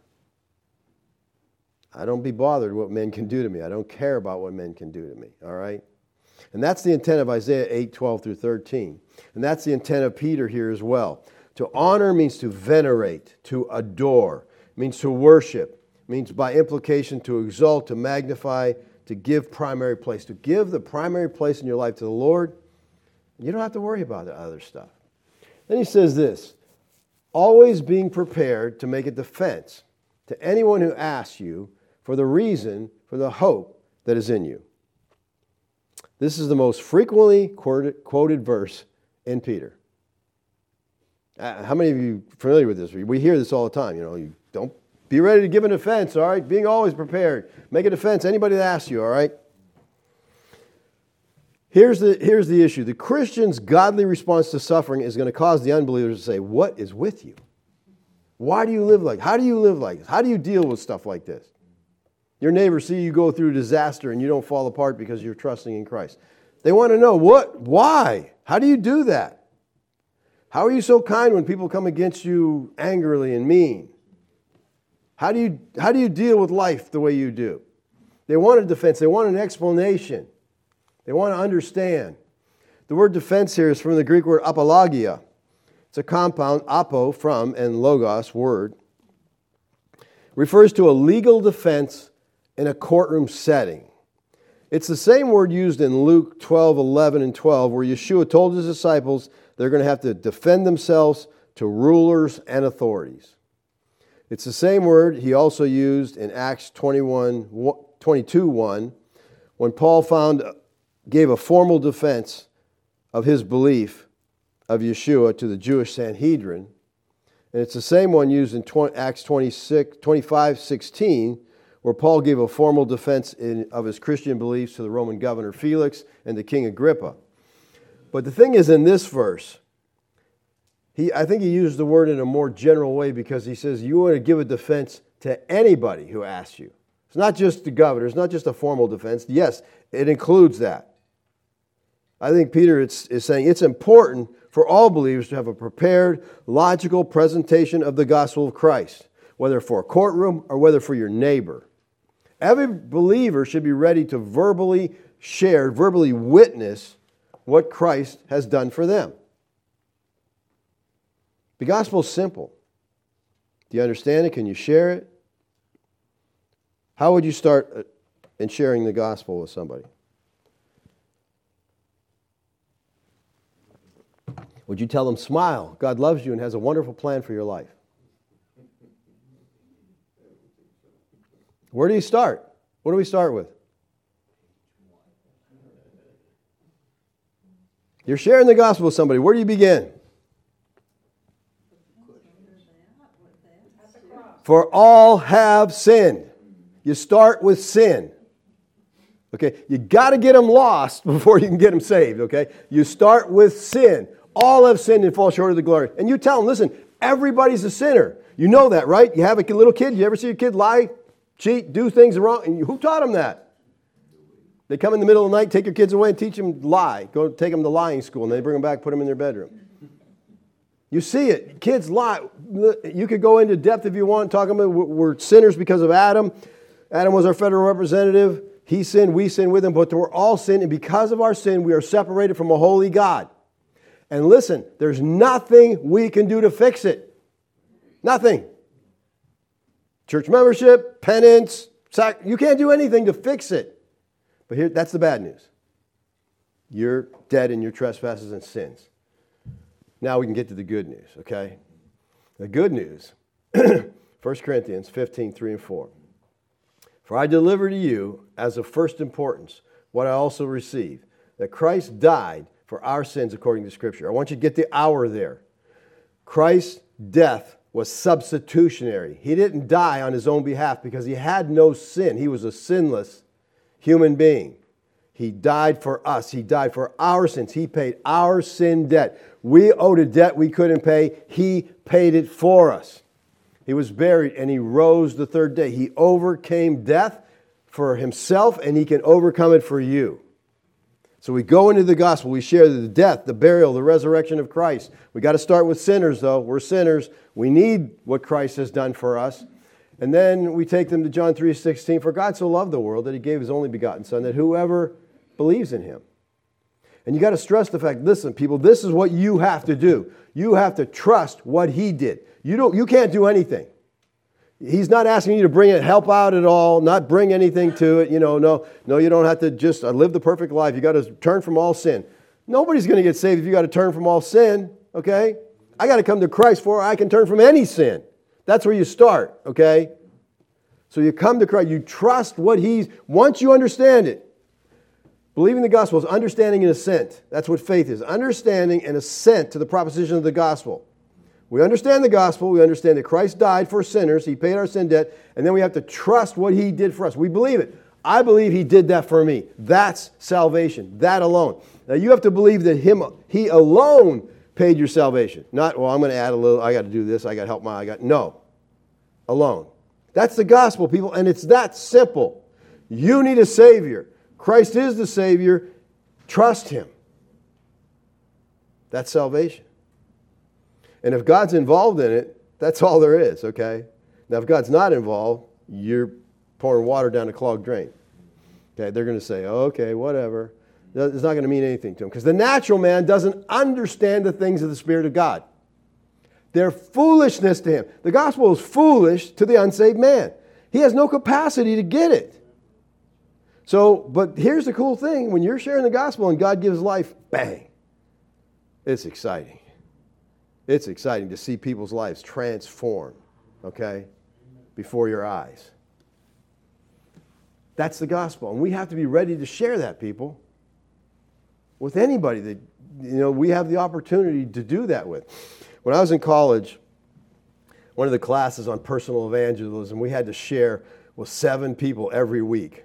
I don't be bothered what men can do to me. I don't care about what men can do to me, all right? And that's the intent of Isaiah 8:12 through 13. And that's the intent of Peter here as well. To honor means to venerate, to adore, means to worship, means by implication to exalt, to magnify, to give primary place. To give the primary place in your life to the Lord, you don't have to worry about the other stuff. Then he says this, always being prepared to make a defense to anyone who asks you for the reason for the hope that is in you. This is the most frequently quoted verse in Peter. How many of you are familiar with this? We hear this all the time. You don't be ready to give a defense, all right? Being always prepared. Make a defense, anybody that asks you, all right? Here's the issue. The Christian's godly response to suffering is going to cause the unbelievers to say, what is with you? Why do you live like this? How do you live like this? How do you deal with stuff like this? Your neighbors see you go through disaster and you don't fall apart because you're trusting in Christ. They want to know, what? Why? How do you do that? How are you so kind when people come against you angrily and mean? How do you deal with life the way you do? They want a defense. They want an explanation. They want to understand. The word defense here is from the Greek word apologia. It's a compound, apo, from, and logos, word. Refers to a legal defense in a courtroom setting. It's the same word used in Luke 12:11 and 12, where Yeshua told his disciples they're going to have to defend themselves to rulers and authorities. It's the same word he also used in Acts 22:1, when Paul gave a formal defense of his belief of Yeshua to the Jewish Sanhedrin. And it's the same one used in Acts 25:16, where Paul gave a formal defense of his Christian beliefs to the Roman governor Felix and to King Agrippa. But the thing is, in this verse, I think he used the word in a more general way, because he says you want to give a defense to anybody who asks you. It's not just the governor. It's not just a formal defense. Yes, it includes that. I think Peter is saying it's important for all believers to have a prepared, logical presentation of the gospel of Christ, whether for a courtroom or whether for your neighbor. Every believer should be ready to verbally share, verbally witness what Christ has done for them. The gospel is simple. Do you understand it? Can you share it? How would you start in sharing the gospel with somebody? Would you tell them, smile, God loves you and has a wonderful plan for your life? Where do you start? What do we start with? You're sharing the gospel with somebody. Where do you begin? For all have sinned. You start with sin. Okay, you got to get them lost before you can get them saved, okay? You start with sin. All have sinned and fall short of the glory. And you tell them, listen, everybody's a sinner. You know that, right? You have a little kid. You ever see a kid lie, cheat, do things wrong? And who taught them that? They come in the middle of the night, take your kids away and teach them lie. Go take them to lying school, and they bring them back, put them in their bedroom. You see it. Kids lie. You could go into depth if you want, talking about we're sinners because of Adam. Adam was our federal representative. He sinned, we sinned with him, but we're all sin, and because of our sin, we are separated from a holy God. And listen, there's nothing we can do to fix it. Nothing. Church membership, penance, you can't do anything to fix it. But here, that's the bad news. You're dead in your trespasses and sins. Now we can get to the good news, okay? The good news, 1 Corinthians 15, 3 and 4. For I deliver to you as of first importance what I also received, that Christ died for our sins according to Scripture. I want you to get the hour there. Christ's death was substitutionary. He didn't die on his own behalf because he had no sin. He was a sinless human being. He died for us. He died for our sins. He paid our sin debt. We owed a debt we couldn't pay. He paid it for us. He was buried and he rose the third day. He overcame death for himself and he can overcome it for you. So we go into the gospel. We share the death, the burial, the resurrection of Christ. We got to start with sinners, though. We're sinners. We need what Christ has done for us. And then we take them to John 3:16. For God so loved the world that he gave his only begotten Son, that whoever believes in him. And you got to stress the fact, listen, people, this is what you have to do. You have to trust what he did. You can't do anything. He's not asking you to bring it, help out at all, not bring anything to it. No, you don't have to just live the perfect life. You got to turn from all sin. Nobody's going to get saved if you got to turn from all sin, okay? I got to come to Christ for I can turn from any sin. That's where you start, okay? So you come to Christ, you trust what once you understand it. Believing the gospel is understanding and assent. That's what faith is. Understanding and assent to the proposition of the gospel. We understand the gospel. We understand that Christ died for sinners. He paid our sin debt. And then we have to trust what he did for us. We believe it. I believe he did that for me. That's salvation. That alone. Now you have to believe that he alone paid your salvation. Not, well, I'm going to add a little. I got to do this. I got to help no. Alone. That's the gospel, people. And it's that simple. You need a Savior. Christ is the Savior. Trust him. That's salvation. And if God's involved in it, that's all there is, okay? Now, if God's not involved, you're pouring water down a clogged drain. Okay, they're going to say, okay, whatever. It's not going to mean anything to them. Because the natural man doesn't understand the things of the Spirit of God. They're foolishness to him. The gospel is foolish to the unsaved man. He has no capacity to get it. So, but here's the cool thing. When you're sharing the gospel and God gives life, bang, it's exciting. It's exciting to see people's lives transform, okay, before your eyes. That's the gospel. And we have to be ready to share that, people, with anybody that, we have the opportunity to do that with. When I was in college, one of the classes on personal evangelism, we had to share with 7 people every week.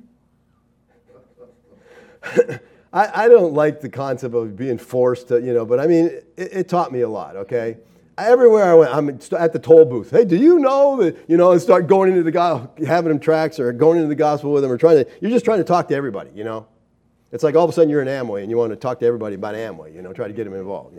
I don't like the concept of being forced to, but I mean, it taught me a lot, okay? Everywhere I went, I'm at the toll booth. Hey, do you know that, and start going into the gospel, having them tracts or going into the gospel with them or you're just trying to talk to everybody, It's like all of a sudden you're in Amway and you want to talk to everybody about Amway, try to get them involved,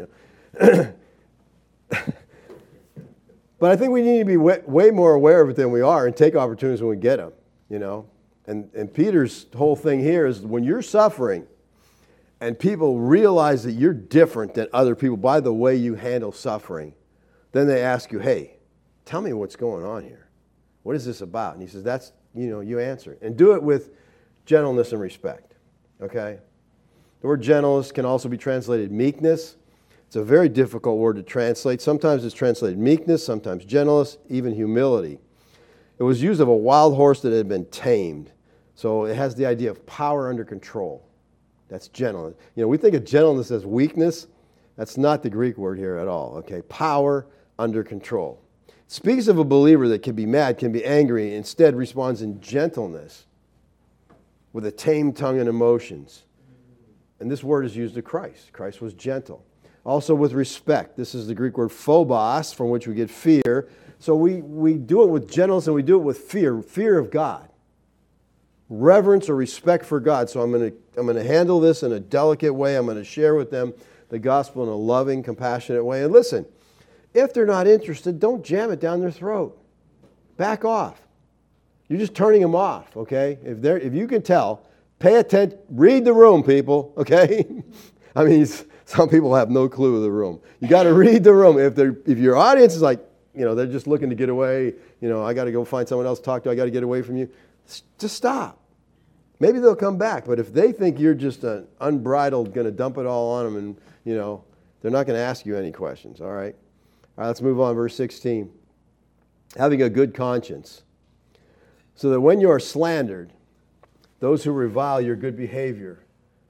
But I think we need to be way more aware of it than we are and take opportunities when we get them, And Peter's whole thing here is when you're suffering, and people realize that you're different than other people by the way you handle suffering, then they ask you, hey, tell me what's going on here. What is this about? And he says, that's, you answer. And do it with gentleness and respect, okay? The word gentleness can also be translated meekness. It's a very difficult word to translate. Sometimes it's translated meekness, sometimes gentleness, even humility. It was used of a wild horse that had been tamed. So it has the idea of power under control. That's gentleness. We think of gentleness as weakness. That's not the Greek word here at all, okay? Power under control. It speaks of a believer that can be mad, can be angry, instead responds in gentleness with a tamed tongue and emotions. And this word is used of Christ. Christ was gentle. Also with respect. This is the Greek word phobos, from which we get fear. So we do it with gentleness and we do it with fear of God. Reverence or respect for God. So I'm going to handle this in a delicate way. I'm going to share with them the gospel in a loving, compassionate way. And listen, if they're not interested, don't jam it down their throat. Back off. You're just turning them off, okay? If you can tell, pay attention. Read the room, people, okay? I mean, some people have no clue of the room. You got to read the room. If your audience is like, they're just looking to get away, I got to go find someone else to talk to, I got to get away from you, just stop. Maybe they'll come back, but if they think you're just unbridled, going to dump it all on them, and they're not going to ask you any questions. All right, let's move on. Verse 16. Having a good conscience, so that when you are slandered, those who revile your good behavior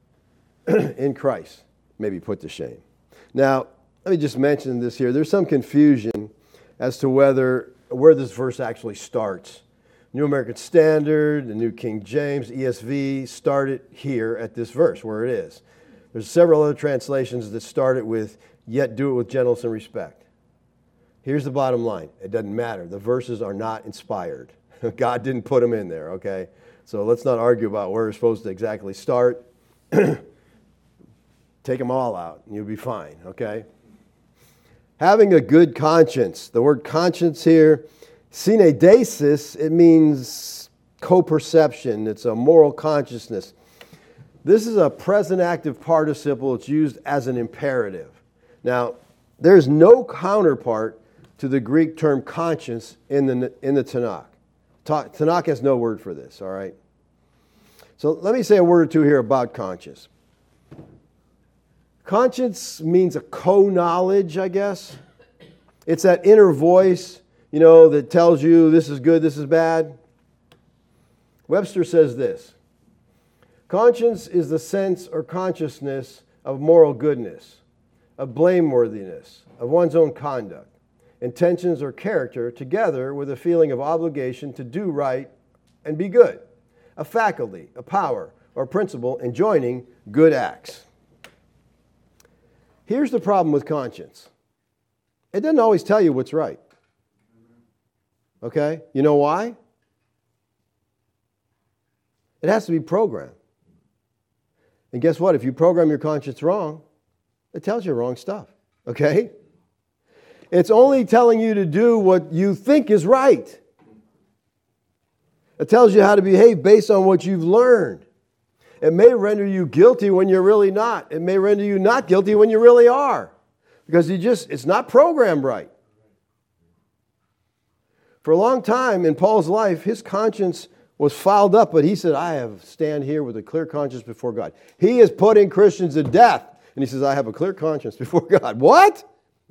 in Christ may be put to shame. Now, let me just mention this here. There's some confusion as to where this verse actually starts. New American Standard, the New King James, ESV start it here at this verse where it is. There's several other translations that start it with, yet do it with gentleness and respect. Here's the bottom line. It doesn't matter. The verses are not inspired. God didn't put them in there, okay? So let's not argue about where we're supposed to exactly start. Take them all out and you'll be fine, okay? Having a good conscience. The word conscience here, synedesis, it means co-perception. It's a moral consciousness. This is a present active participle. It's used as an imperative. Now, there's no counterpart to the Greek term conscience in the Tanakh. Tanakh has no word for this, all right? So let me say a word or two here about conscience. Conscience means a co-knowledge, I guess. It's that inner voice, that tells you this is good, this is bad. Webster says this: conscience is the sense or consciousness of moral goodness, of blameworthiness, of one's own conduct, intentions or character, together with a feeling of obligation to do right and be good, a faculty, a power, or principle enjoining good acts. Here's the problem with conscience. It doesn't always tell you what's right. Okay? You know why? It has to be programmed. And guess what? If you program your conscience wrong, it tells you wrong stuff. Okay? It's only telling you to do what you think is right. It tells you how to behave based on what you've learned. It may render you guilty when you're really not. It may render you not guilty when you really are. Because it's not programmed right. For a long time in Paul's life, his conscience was fouled up, but he said, I stand here with a clear conscience before God. He is putting Christians to death. And he says, I have a clear conscience before God. What?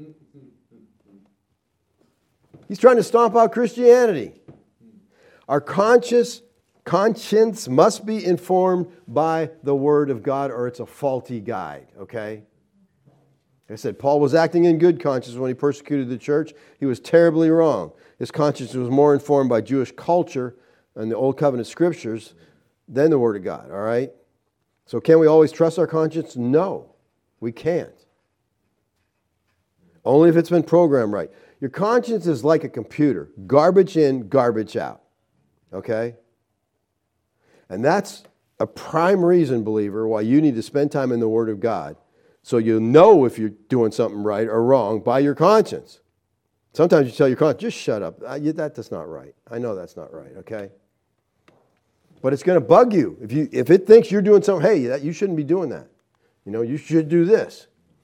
He's trying to stomp out Christianity. Our conscience must be informed by the Word of God, or it's a faulty guide, okay? Like I said, Paul was acting in good conscience when he persecuted the church. He was terribly wrong. His conscience was more informed by Jewish culture and the Old Covenant Scriptures than the Word of God, all right? So can we always trust our conscience? No, we can't. Only if it's been programmed right. Your conscience is like a computer. Garbage in, garbage out, okay? And that's a prime reason, believer, why you need to spend time in the Word of God, so you'll know if you're doing something right or wrong by your conscience. Sometimes you tell your conscience, just shut up. That's not right. I know that's not right, okay? But it's going to bug you. If it thinks you're doing something, hey, you shouldn't be doing that. You should do this.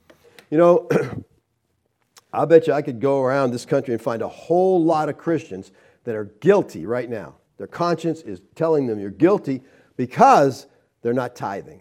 I bet you I could go around this country and find a whole lot of Christians that are guilty right now. Their conscience is telling them you're guilty because they're not tithing.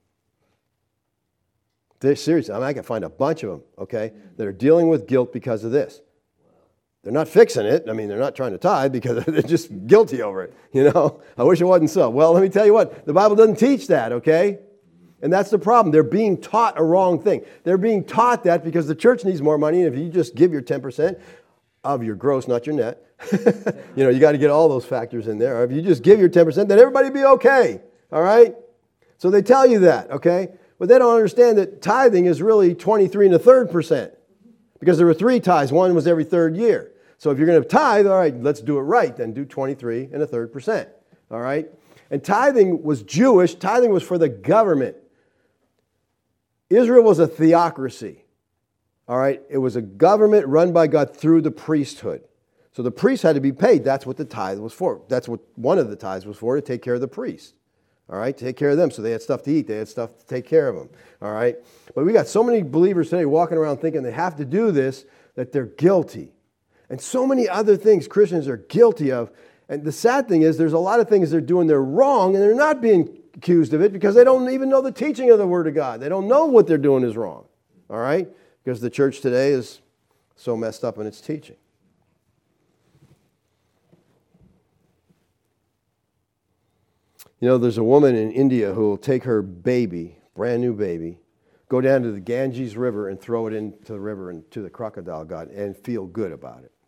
They're serious. I can find a bunch of them, okay, that are dealing with guilt because of this. They're not fixing it. They're not trying to tithe because they're just guilty over it. I wish it wasn't so. Well, let me tell you what. The Bible doesn't teach that, okay? And that's the problem. They're being taught a wrong thing. They're being taught that because the church needs more money, and if you just give your 10% of your gross, not your net, you got to get all those factors in there. If you just give your 10%, then everybody will be okay, all right? So they tell you that, okay? But they don't understand that tithing is really 23 1/3%, because there were 3 tithes. One was every 3rd year. So if you're going to tithe, all right, let's do it right. Then do 23 1/3%, all right? And tithing was Jewish. Tithing was for the government. Israel was a theocracy, all right? It was a government run by God through the priesthood. So the priests had to be paid. That's what the tithe was for. That's what one of the tithes was for, to take care of the priests. All right, take care of them so they had stuff to eat. They had stuff to take care of them. All right, but we got so many believers today walking around thinking they have to do this, that they're guilty. And so many other things Christians are guilty of. And the sad thing is there's a lot of things they're doing they're wrong, and they're not being accused of it because they don't even know the teaching of the Word of God. They don't know what they're doing is wrong. All right, because the church today is so messed up in its teaching. There's a woman in India who will take her baby, brand new baby, go down to the Ganges River and throw it into the river and to the crocodile god and feel good about it.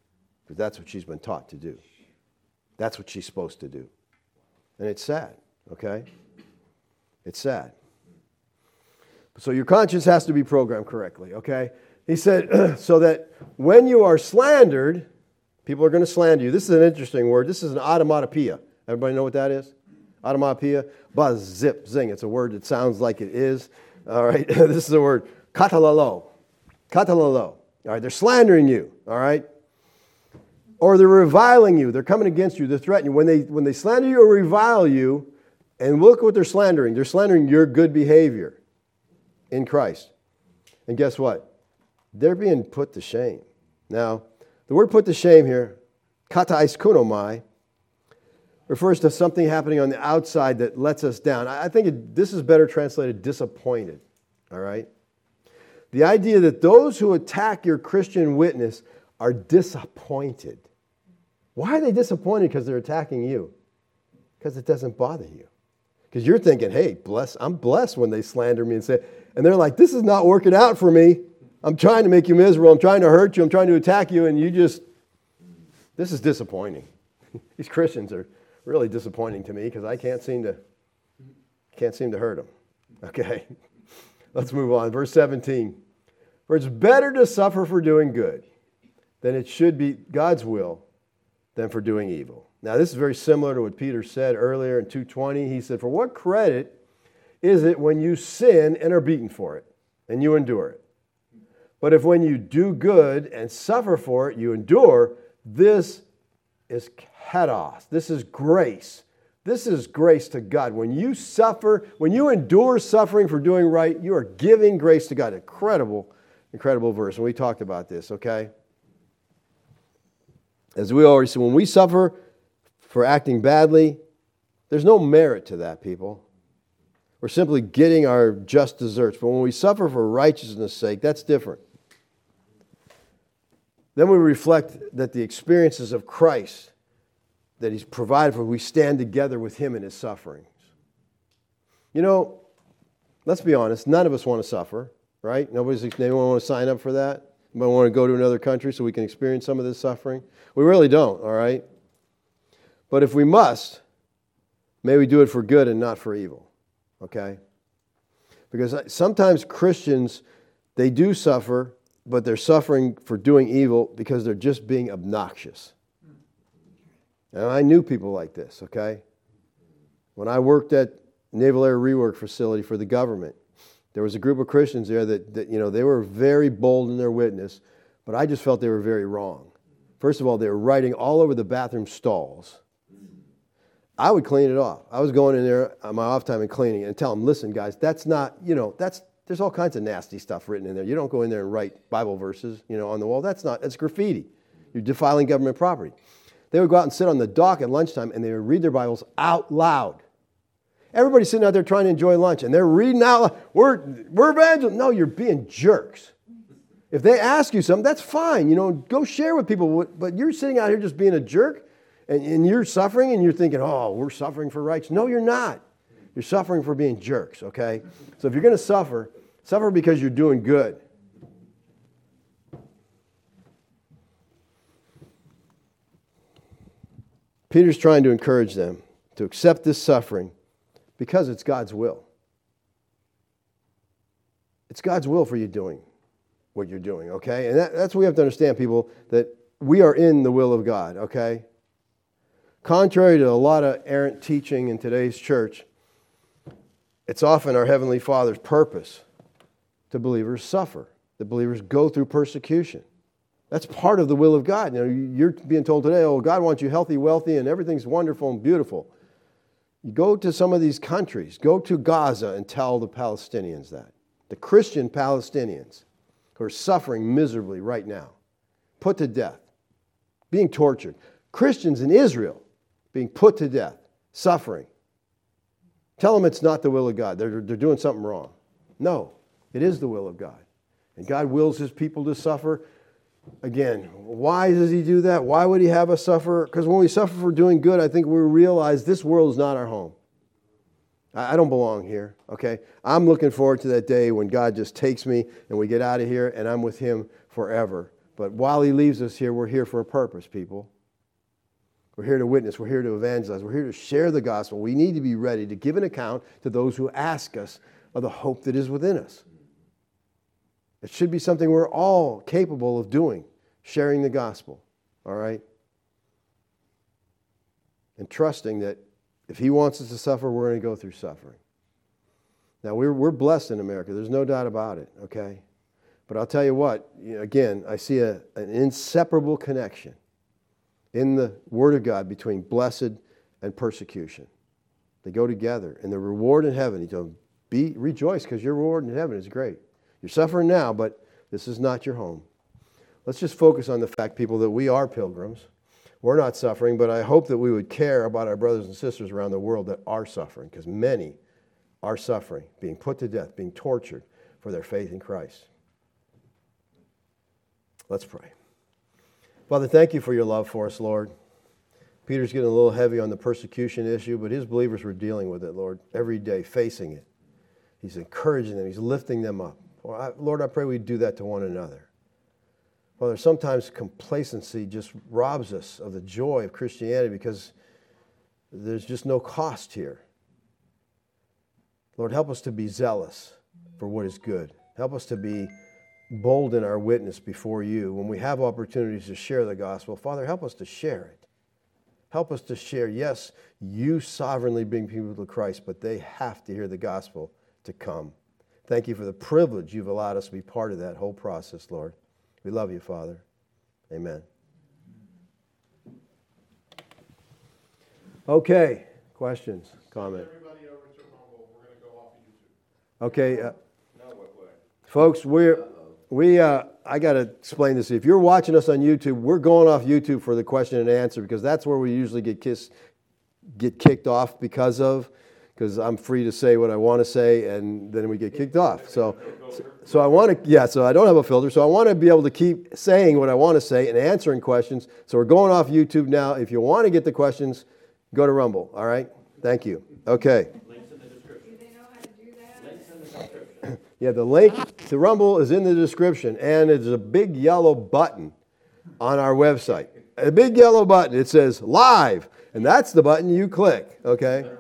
Because that's what she's been taught to do. That's what she's supposed to do. And it's sad, okay? It's sad. So your conscience has to be programmed correctly, okay? He said, so that when you are slandered, people are going to slander you. This is an interesting word. This is an automatopoeia. Everybody know what that is? Automatopoeia? Buzz, zip, zing. It's a word that sounds like it is. All right? This is a word. Katalalo. Katalalo. All right? They're slandering you. All right? Or they're reviling you. They're coming against you. They're threatening you. When they slander you or revile you, and look what they're slandering. They're slandering your good behavior in Christ. And guess what? They're being put to shame. Now, the word put to shame here, katais kunomai, refers to something happening on the outside that lets us down. I think this is better translated disappointed. All right? The idea that those who attack your Christian witness are disappointed. Why are they disappointed? Because they're attacking you. Because it doesn't bother you. Because you're thinking, hey, I'm blessed when they slander me and say, and they're like, this is not working out for me. I'm trying to make you miserable. I'm trying to hurt you. I'm trying to attack you. And this is disappointing. These Christians are really disappointing to me because I can't seem to hurt them. Okay, let's move on. Verse 17. For it's better to suffer for doing good than it should be God's will than for doing evil. Now, this is very similar to what Peter said earlier in 2:20. He said, for what credit is it when you sin and are beaten for it, and you endure it? But if when you do good and suffer for it, you endure, this is kados. This is grace. This is grace to God. When you suffer, when you endure suffering for doing right, you are giving grace to God. Incredible, incredible verse. And we talked about this, okay? As we already said, when we suffer for acting badly, there's no merit to that, people. We're simply getting our just deserts. But when we suffer for righteousness' sake, that's different. Then we reflect that the experiences of Christ that He's provided for, we stand together with Him in His sufferings. You know, let's be honest, none of us want to suffer, right? Anyone want to sign up for that? Anybody want to go to another country so we can experience some of this suffering? We really don't, all right? But if we must, may we do it for good and not for evil, okay? Because sometimes Christians, they do suffer, but they're suffering for doing evil because they're just being obnoxious. And I knew people like this, okay? When I worked at Naval Air Rework Facility for the government, there was a group of Christians there that they were very bold in their witness, but I just felt they were very wrong. First of all, they were writing all over the bathroom stalls. I would clean it off. I was going in there on my off time and cleaning it and tell them, listen, guys, that's not, there's all kinds of nasty stuff written in there. You don't go in there and write Bible verses, on the wall. That's graffiti. You're defiling government property. They would go out and sit on the dock at lunchtime and they would read their Bibles out loud. Everybody's sitting out there trying to enjoy lunch and they're reading out loud. We're evangelists. No, you're being jerks. If they ask you something, that's fine. Go share with people. But you're sitting out here just being a jerk and you're suffering and you're thinking, oh, we're suffering for righteousness. No, you're not. You're suffering for being jerks, okay? So if you're going to suffer because you're doing good. Peter's trying to encourage them to accept this suffering because it's God's will. It's God's will for you doing what you're doing, okay? And that's what we have to understand, people, that we are in the will of God, okay? Contrary to a lot of errant teaching in today's church, it's often our Heavenly Father's purpose to believers suffer, that believers go through persecution. That's part of the will of God. You're being told today, oh, God wants you healthy, wealthy, and everything's wonderful and beautiful. You go to some of these countries, go to Gaza and tell the Palestinians that. The Christian Palestinians who are suffering miserably right now, put to death, being tortured. Christians in Israel being put to death, suffering. Tell them it's not the will of God. They're doing something wrong. No, it is the will of God. And God wills His people to suffer. Again, why does He do that? Why would He have us suffer? Because when we suffer for doing good, I think we realize this world is not our home. I don't belong here, okay? I'm looking forward to that day when God just takes me and we get out of here and I'm with Him forever. But while he leaves us here, we're here for a purpose, people. We're here to witness. We're here to evangelize. We're here to share the gospel. We need to be ready to give an account to those who ask us of the hope that is within us. It should be something we're all capable of doing, sharing the gospel, all right? And trusting that if he wants us to suffer, we're going to go through suffering. Now, we're blessed in America. There's no doubt about it, okay? But I'll tell you what, again, I see an inseparable connection in the Word of God between blessed and persecution. They go together. And the reward in heaven, he told them, rejoice because your reward in heaven is great. You're suffering now, but this is not your home. Let's just focus on the fact, people, that we are pilgrims. We're not suffering, but I hope that we would care about our brothers and sisters around the world that are suffering, because many are suffering, being put to death, being tortured for their faith in Christ. Let's pray. Father, thank you for your love for us, Lord. Peter's getting a little heavy on the persecution issue, but his believers were dealing with it, Lord, every day, facing it. He's encouraging them. He's lifting them up. Lord, I pray we do that to one another. Father, sometimes complacency just robs us of the joy of Christianity because there's just no cost here. Lord, help us to be zealous for what is good. Help us to be bold in our witness before you. When we have opportunities to share the gospel, Father, help us to share it. Help us to share. Yes, you sovereignly bring people to Christ, but they have to hear the gospel to come. Thank you for the privilege you've allowed us to be part of that whole process, Lord. We love you, Father. Amen. Okay, questions, comments? Everybody over to Rumble. We're going to go off YouTube. Okay, folks, I got to explain this. If you're watching us on YouTube, we're going off YouTube for the question and answer because that's where we usually get kicked off because I'm free to say what I want to say, and then we get kicked off. So I don't have a filter. So I want to be able to keep saying what I want to say and answering questions. So we're going off YouTube now. If you want to get the questions, go to Rumble. All right? Thank you. Okay. Links in the description. Do they know how to do that? Links in the description. Yeah, the link to Rumble is in the description, and it's a big yellow button on our website. A big yellow button. It says live, and that's the button you click. Okay.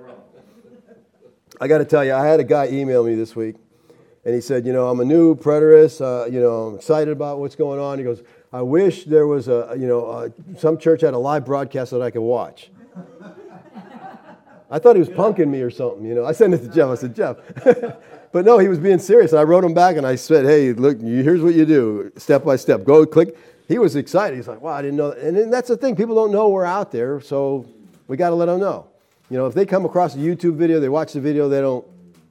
I got to tell you, I had a guy email me this week, and he said, I'm a new preterist, I'm excited about what's going on. He goes, I wish there was some church had a live broadcast that I could watch. I thought he was punking me or something, I sent it to Jeff. I said, Jeff. But no, he was being serious. I wrote him back, and I said, hey, look, here's what you do, step by step. Go click. He was excited. He's like, wow, I didn't know that. And that's the thing. People don't know we're out there, so we got to let them know. If they come across a YouTube video, they watch the video, they don't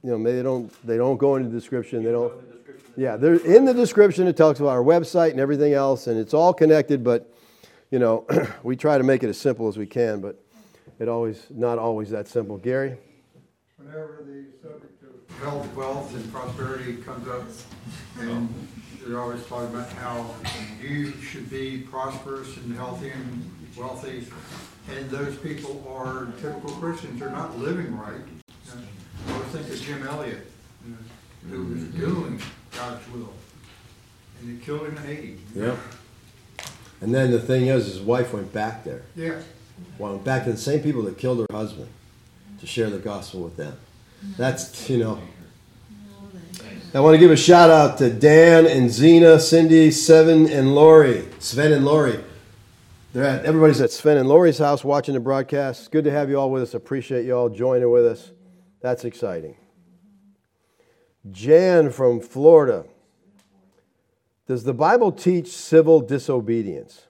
go into the description. Yeah, they're in the description. It talks about our website and everything else, and it's all connected. But we try to make it as simple as we can, but not always that simple. Gary, Whenever the subject of health, wealth, and prosperity comes up, and they're always talking about how you should be prosperous and healthy and wealthy. And those people are typical Christians. They're not living right. I was thinking of Jim Elliot, who was doing God's will. And they killed him in Haiti. Yeah. And then the thing is, his wife went back there. Yeah. Went back to the same people that killed her husband to share the gospel with them. That's, I want to give a shout out to Dan and Zena, Cindy, Sven and Lori. Everybody's at Sven and Lori's house watching the broadcast. It's good to have you all with us. Appreciate you all joining with us. That's exciting. Jan from Florida. Does the Bible teach civil disobedience?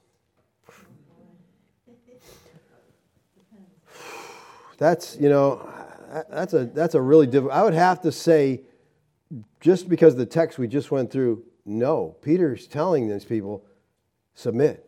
That's a really difficult. I would have to say, just because of the text we just went through, no. Peter's telling these people, submit.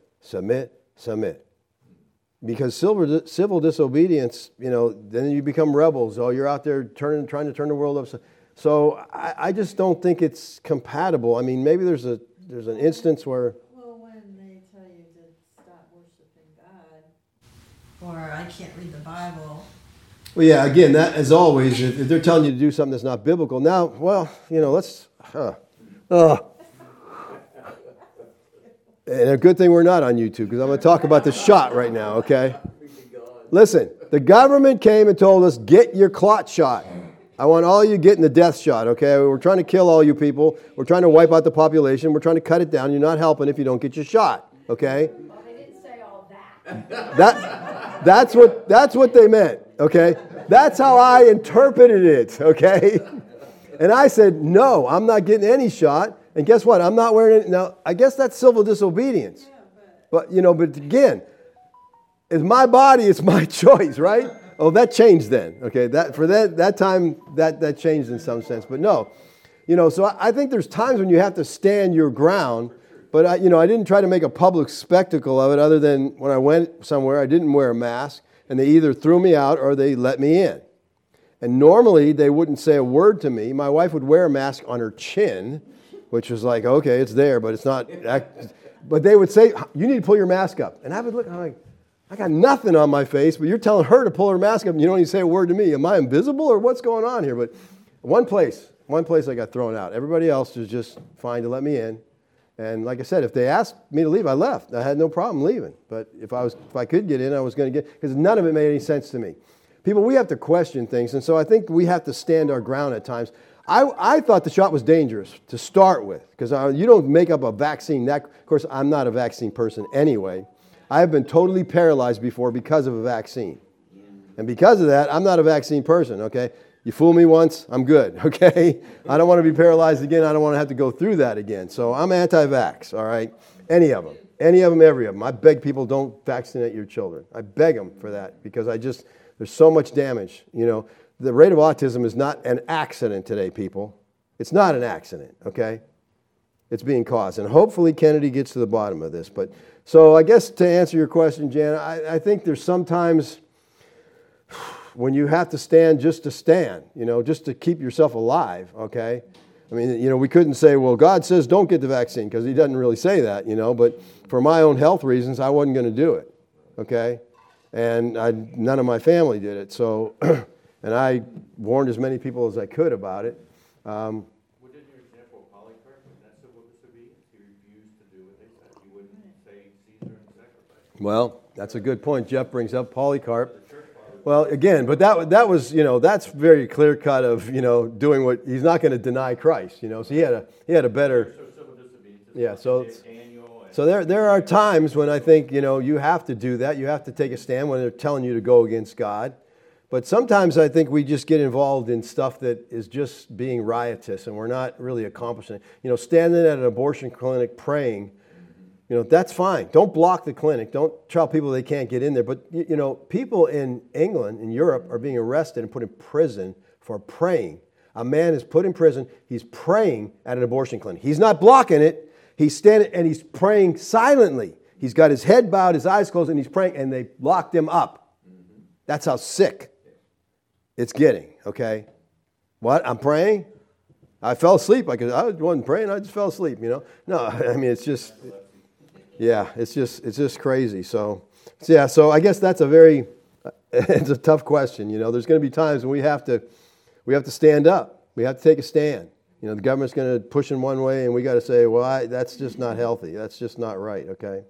Because civil disobedience, then you become rebels. Oh, you're out there trying to turn the world upside. So I just don't think it's compatible. I mean, maybe there's an instance where. Well, when they tell you to stop worshiping God, or I can't read the Bible. Well, yeah. Again, that as always, if they're telling you to do something that's not biblical, now, well, let's. And a good thing we're not on YouTube, because I'm going to talk about the shot right now, okay? Listen, the government came and told us, get your clot shot. I want all of you getting the death shot, okay? We're trying to kill all you people. We're trying to wipe out the population. We're trying to cut it down. You're not helping if you don't get your shot, okay? Well, they didn't say all that. That's what they meant, okay? That's how I interpreted it, okay? And I said, no, I'm not getting any shot. And guess what? I'm not wearing it. Now, I guess that's civil disobedience. But again, it's my body, it's my choice, right? Oh, that changed then. Okay, that time that changed in some sense. But no, so I think there's times when you have to stand your ground. But I didn't try to make a public spectacle of it, other than when I went somewhere, I didn't wear a mask, and they either threw me out or they let me in. And normally they wouldn't say a word to me. My wife would wear a mask on her chin, which was like, okay, it's there, but it's not. But they would say, you need to pull your mask up. And I would look, I'm like, I got nothing on my face, but you're telling her to pull her mask up and you don't even say a word to me. Am I invisible or what's going on here? But one place I got thrown out. Everybody else was just fine to let me in. And like I said, if they asked me to leave, I left. I had no problem leaving. But if I could get in, I was going to get, because none of it made any sense to me. People, we have to question things, and so I think we have to stand our ground at times. I thought the shot was dangerous to start with, because you don't make up a vaccine. Of course, I'm not a vaccine person anyway. I have been totally paralyzed before because of a vaccine. And because of that, I'm not a vaccine person, okay? You fool me once, I'm good, okay? I don't want to be paralyzed again. I don't want to have to go through that again. So I'm anti-vax, all right? Any of them, every of them. I beg people, don't vaccinate your children. I beg them for that, because there's so much damage. The rate of autism is not an accident today, people. It's not an accident, okay? It's being caused. And hopefully Kennedy gets to the bottom of this. But so I guess to answer your question, Jan, I think there's sometimes when you have to stand just to stand, just to keep yourself alive, okay? I mean, we couldn't say, well, God says don't get the vaccine, because he doesn't really say that, but for my own health reasons, I wasn't going to do it, okay? And none of my family did it, so, and I warned as many people as I could about it. Within your example of Polycarp, was that civil disobedience? He refused to do what they said. He wouldn't say Caesar and sacrifice. Well, that's a good point. Jeff brings up Polycarp. Well, again, but that was, that's very clear cut of, doing what, he's not going to deny Christ, so he had a better, yeah, so there are times when I think, you have to do that. You have to take a stand when they're telling you to go against God. But sometimes I think we just get involved in stuff that is just being riotous, and we're not really accomplishing it. Standing at an abortion clinic praying, that's fine. Don't block the clinic. Don't tell people they can't get in there. But, people in England, in Europe, are being arrested and put in prison for praying. A man is put in prison. He's praying at an abortion clinic. He's not blocking it. He's standing and he's praying silently. He's got his head bowed, his eyes closed, and he's praying, and they locked him up. That's how sick it's getting, okay? What? I'm praying? I fell asleep. I wasn't praying. I just fell asleep, No, I mean, it's just... Yeah, it's just crazy. So I guess that's it's a tough question. There's going to be times when we have to stand up. We have to take a stand. The government's going to push in one way, and we got to say, well, that's just not healthy. That's just not right. Okay.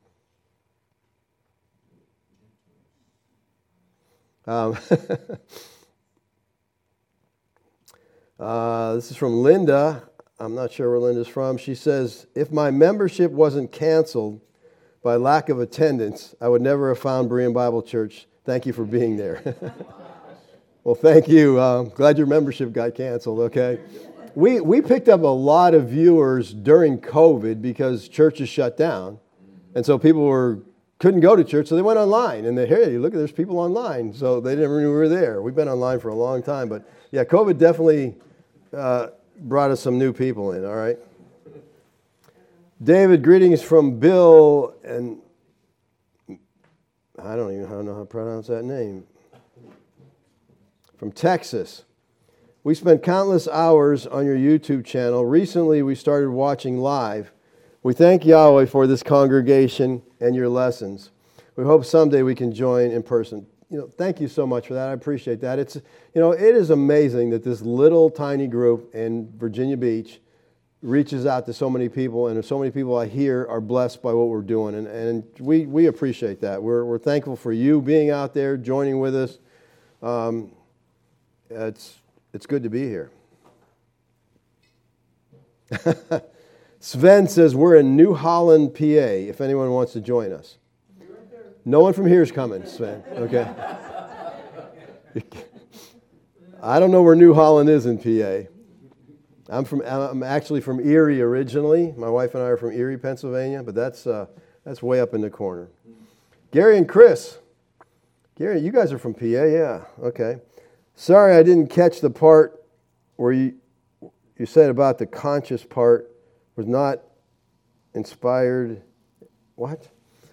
This is from Linda. I'm not sure where Linda's from. She says, if my membership wasn't canceled by lack of attendance, I would never have found Berean Bible Church. Thank you for being there. Well, thank you. Glad your membership got canceled, okay? We picked up a lot of viewers during COVID because churches shut down. And so people couldn't go to church, so they went online. And hey, look, there's people online. So they never knew we were there. We've been online for a long time. But yeah, COVID definitely... brought us some new people in, all right? David, greetings from Bill, and I don't even know how to pronounce that name. From Texas. We spent countless hours on your YouTube channel. Recently, we started watching live. We thank Yahweh for this congregation and your lessons. We hope someday we can join in person. Thank you so much for that. I appreciate that. It is amazing that this little tiny group in Virginia Beach, reaches out to so many people, and so many people I hear are blessed by what we're doing, and we appreciate that. We're thankful for you being out there, joining with us. It's good to be here. Sven says we're in New Holland, PA, if anyone wants to join us. No one from here is coming, Sven. Okay. I don't know where New Holland is in PA. I'm actually from Erie originally. My wife and I are from Erie, Pennsylvania, but that's way up in the corner. Gary and Chris. Gary, you guys are from PA, yeah. Okay. Sorry I didn't catch the part where you said about the conscious part was not inspired. What?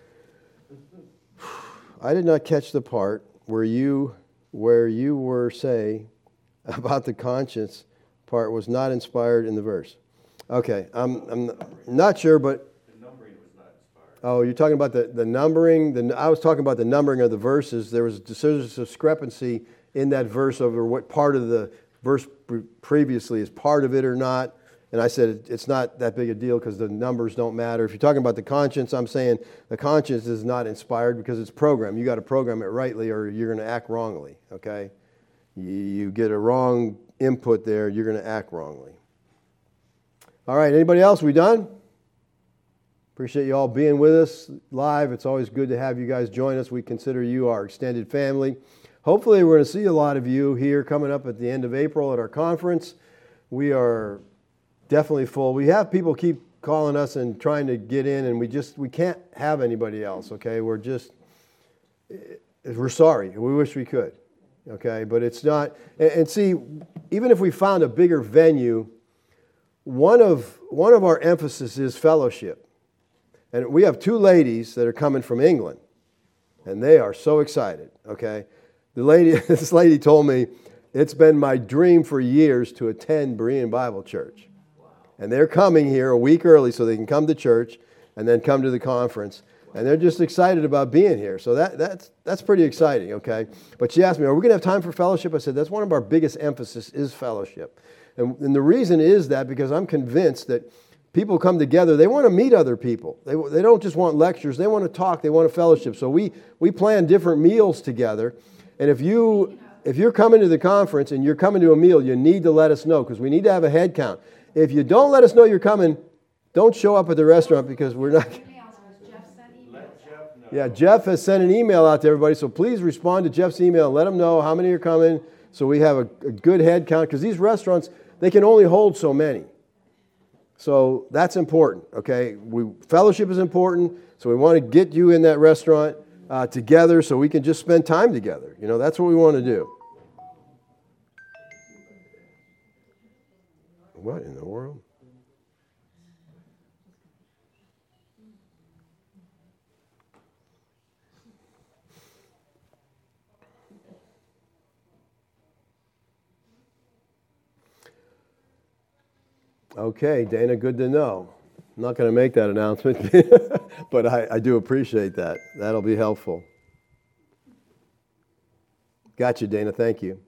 I did not catch the part where you were saying about the conscience part was not inspired in the verse. Okay, I'm not sure, but the numbering was not inspired. Oh, you're talking about the numbering. I was talking about the numbering of the verses. There was a discrepancy in that verse over what part of the verse previously is part of it or not. And I said it's not that big a deal because the numbers don't matter. If you're talking about the conscience, I'm saying the conscience is not inspired because it's programmed. You got to program it rightly or you're going to act wrongly. Okay, you get a wrong input there, you're going to act wrongly. All right, anybody else? We done? Appreciate you all being with us live. It's always good to have you guys join us. We consider you our extended family. Hopefully we're going to see a lot of you here coming up at the end of April at our conference. We are definitely full. We have people keep calling us and trying to get in, and we can't have anybody else, okay? We're sorry. We wish we could, okay? But it's not, and see, even if we found a bigger venue, one of our emphasis is fellowship. And we have 2 ladies that are coming from England, and they are so excited, okay? This lady told me, it's been my dream for years to attend Berean Bible Church. And they're coming here a week early so they can come to church and then come to the conference. And they're just excited about being here. So that's pretty exciting, okay? But she asked me, are we going to have time for fellowship? I said, that's one of our biggest emphasis is fellowship. And the reason is that because I'm convinced that people come together, they want to meet other people. They don't just want lectures. They want to talk. They want to fellowship. So we plan different meals together. And if you're coming to the conference and you're coming to a meal, you need to let us know because we need to have a head count. If you don't let us know you're coming, don't show up at the restaurant because we're not. Yeah, Jeff has sent an email out to everybody, so please respond to Jeff's email and let him know how many are coming so we have a good head count because these restaurants, they can only hold so many. So that's important, okay? Fellowship is important, so we want to get you in that restaurant together so we can just spend time together. You know, that's what we want to do. What in the world? Okay, Dana, good to know. I'm not going to make that announcement, but I do appreciate that. That'll be helpful. Got you, Dana. Thank you.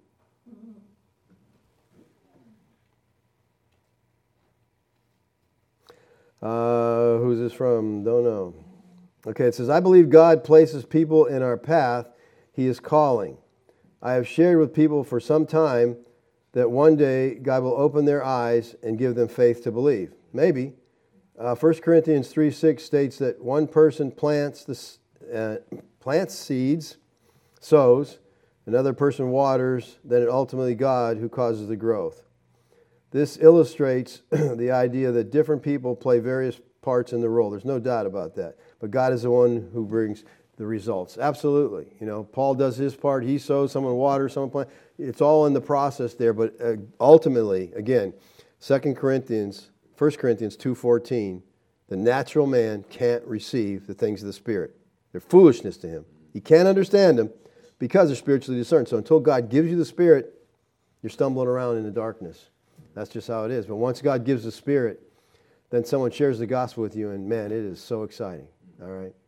Who's this from? Don't know. Okay, it says, I believe God places people in our path He is calling. I have shared with people for some time that one day God will open their eyes and give them faith to believe. Maybe. 1 Corinthians 3:6 states that one person plants seeds, sows, another person waters, then it ultimately God who causes the growth. This illustrates the idea that different people play various parts in the role. There's no doubt about that. But God is the one who brings the results. Absolutely. You know, Paul does his part. He sows, someone waters, someone plants. It's all in the process there. But ultimately, again, 1 Corinthians 2:14, the natural man can't receive the things of the Spirit. They're foolishness to him. He can't understand them because they're spiritually discerned. So until God gives you the Spirit, you're stumbling around in the darkness. That's just how it is. But once God gives the Spirit, then someone shares the gospel with you, and man, it is so exciting. All right?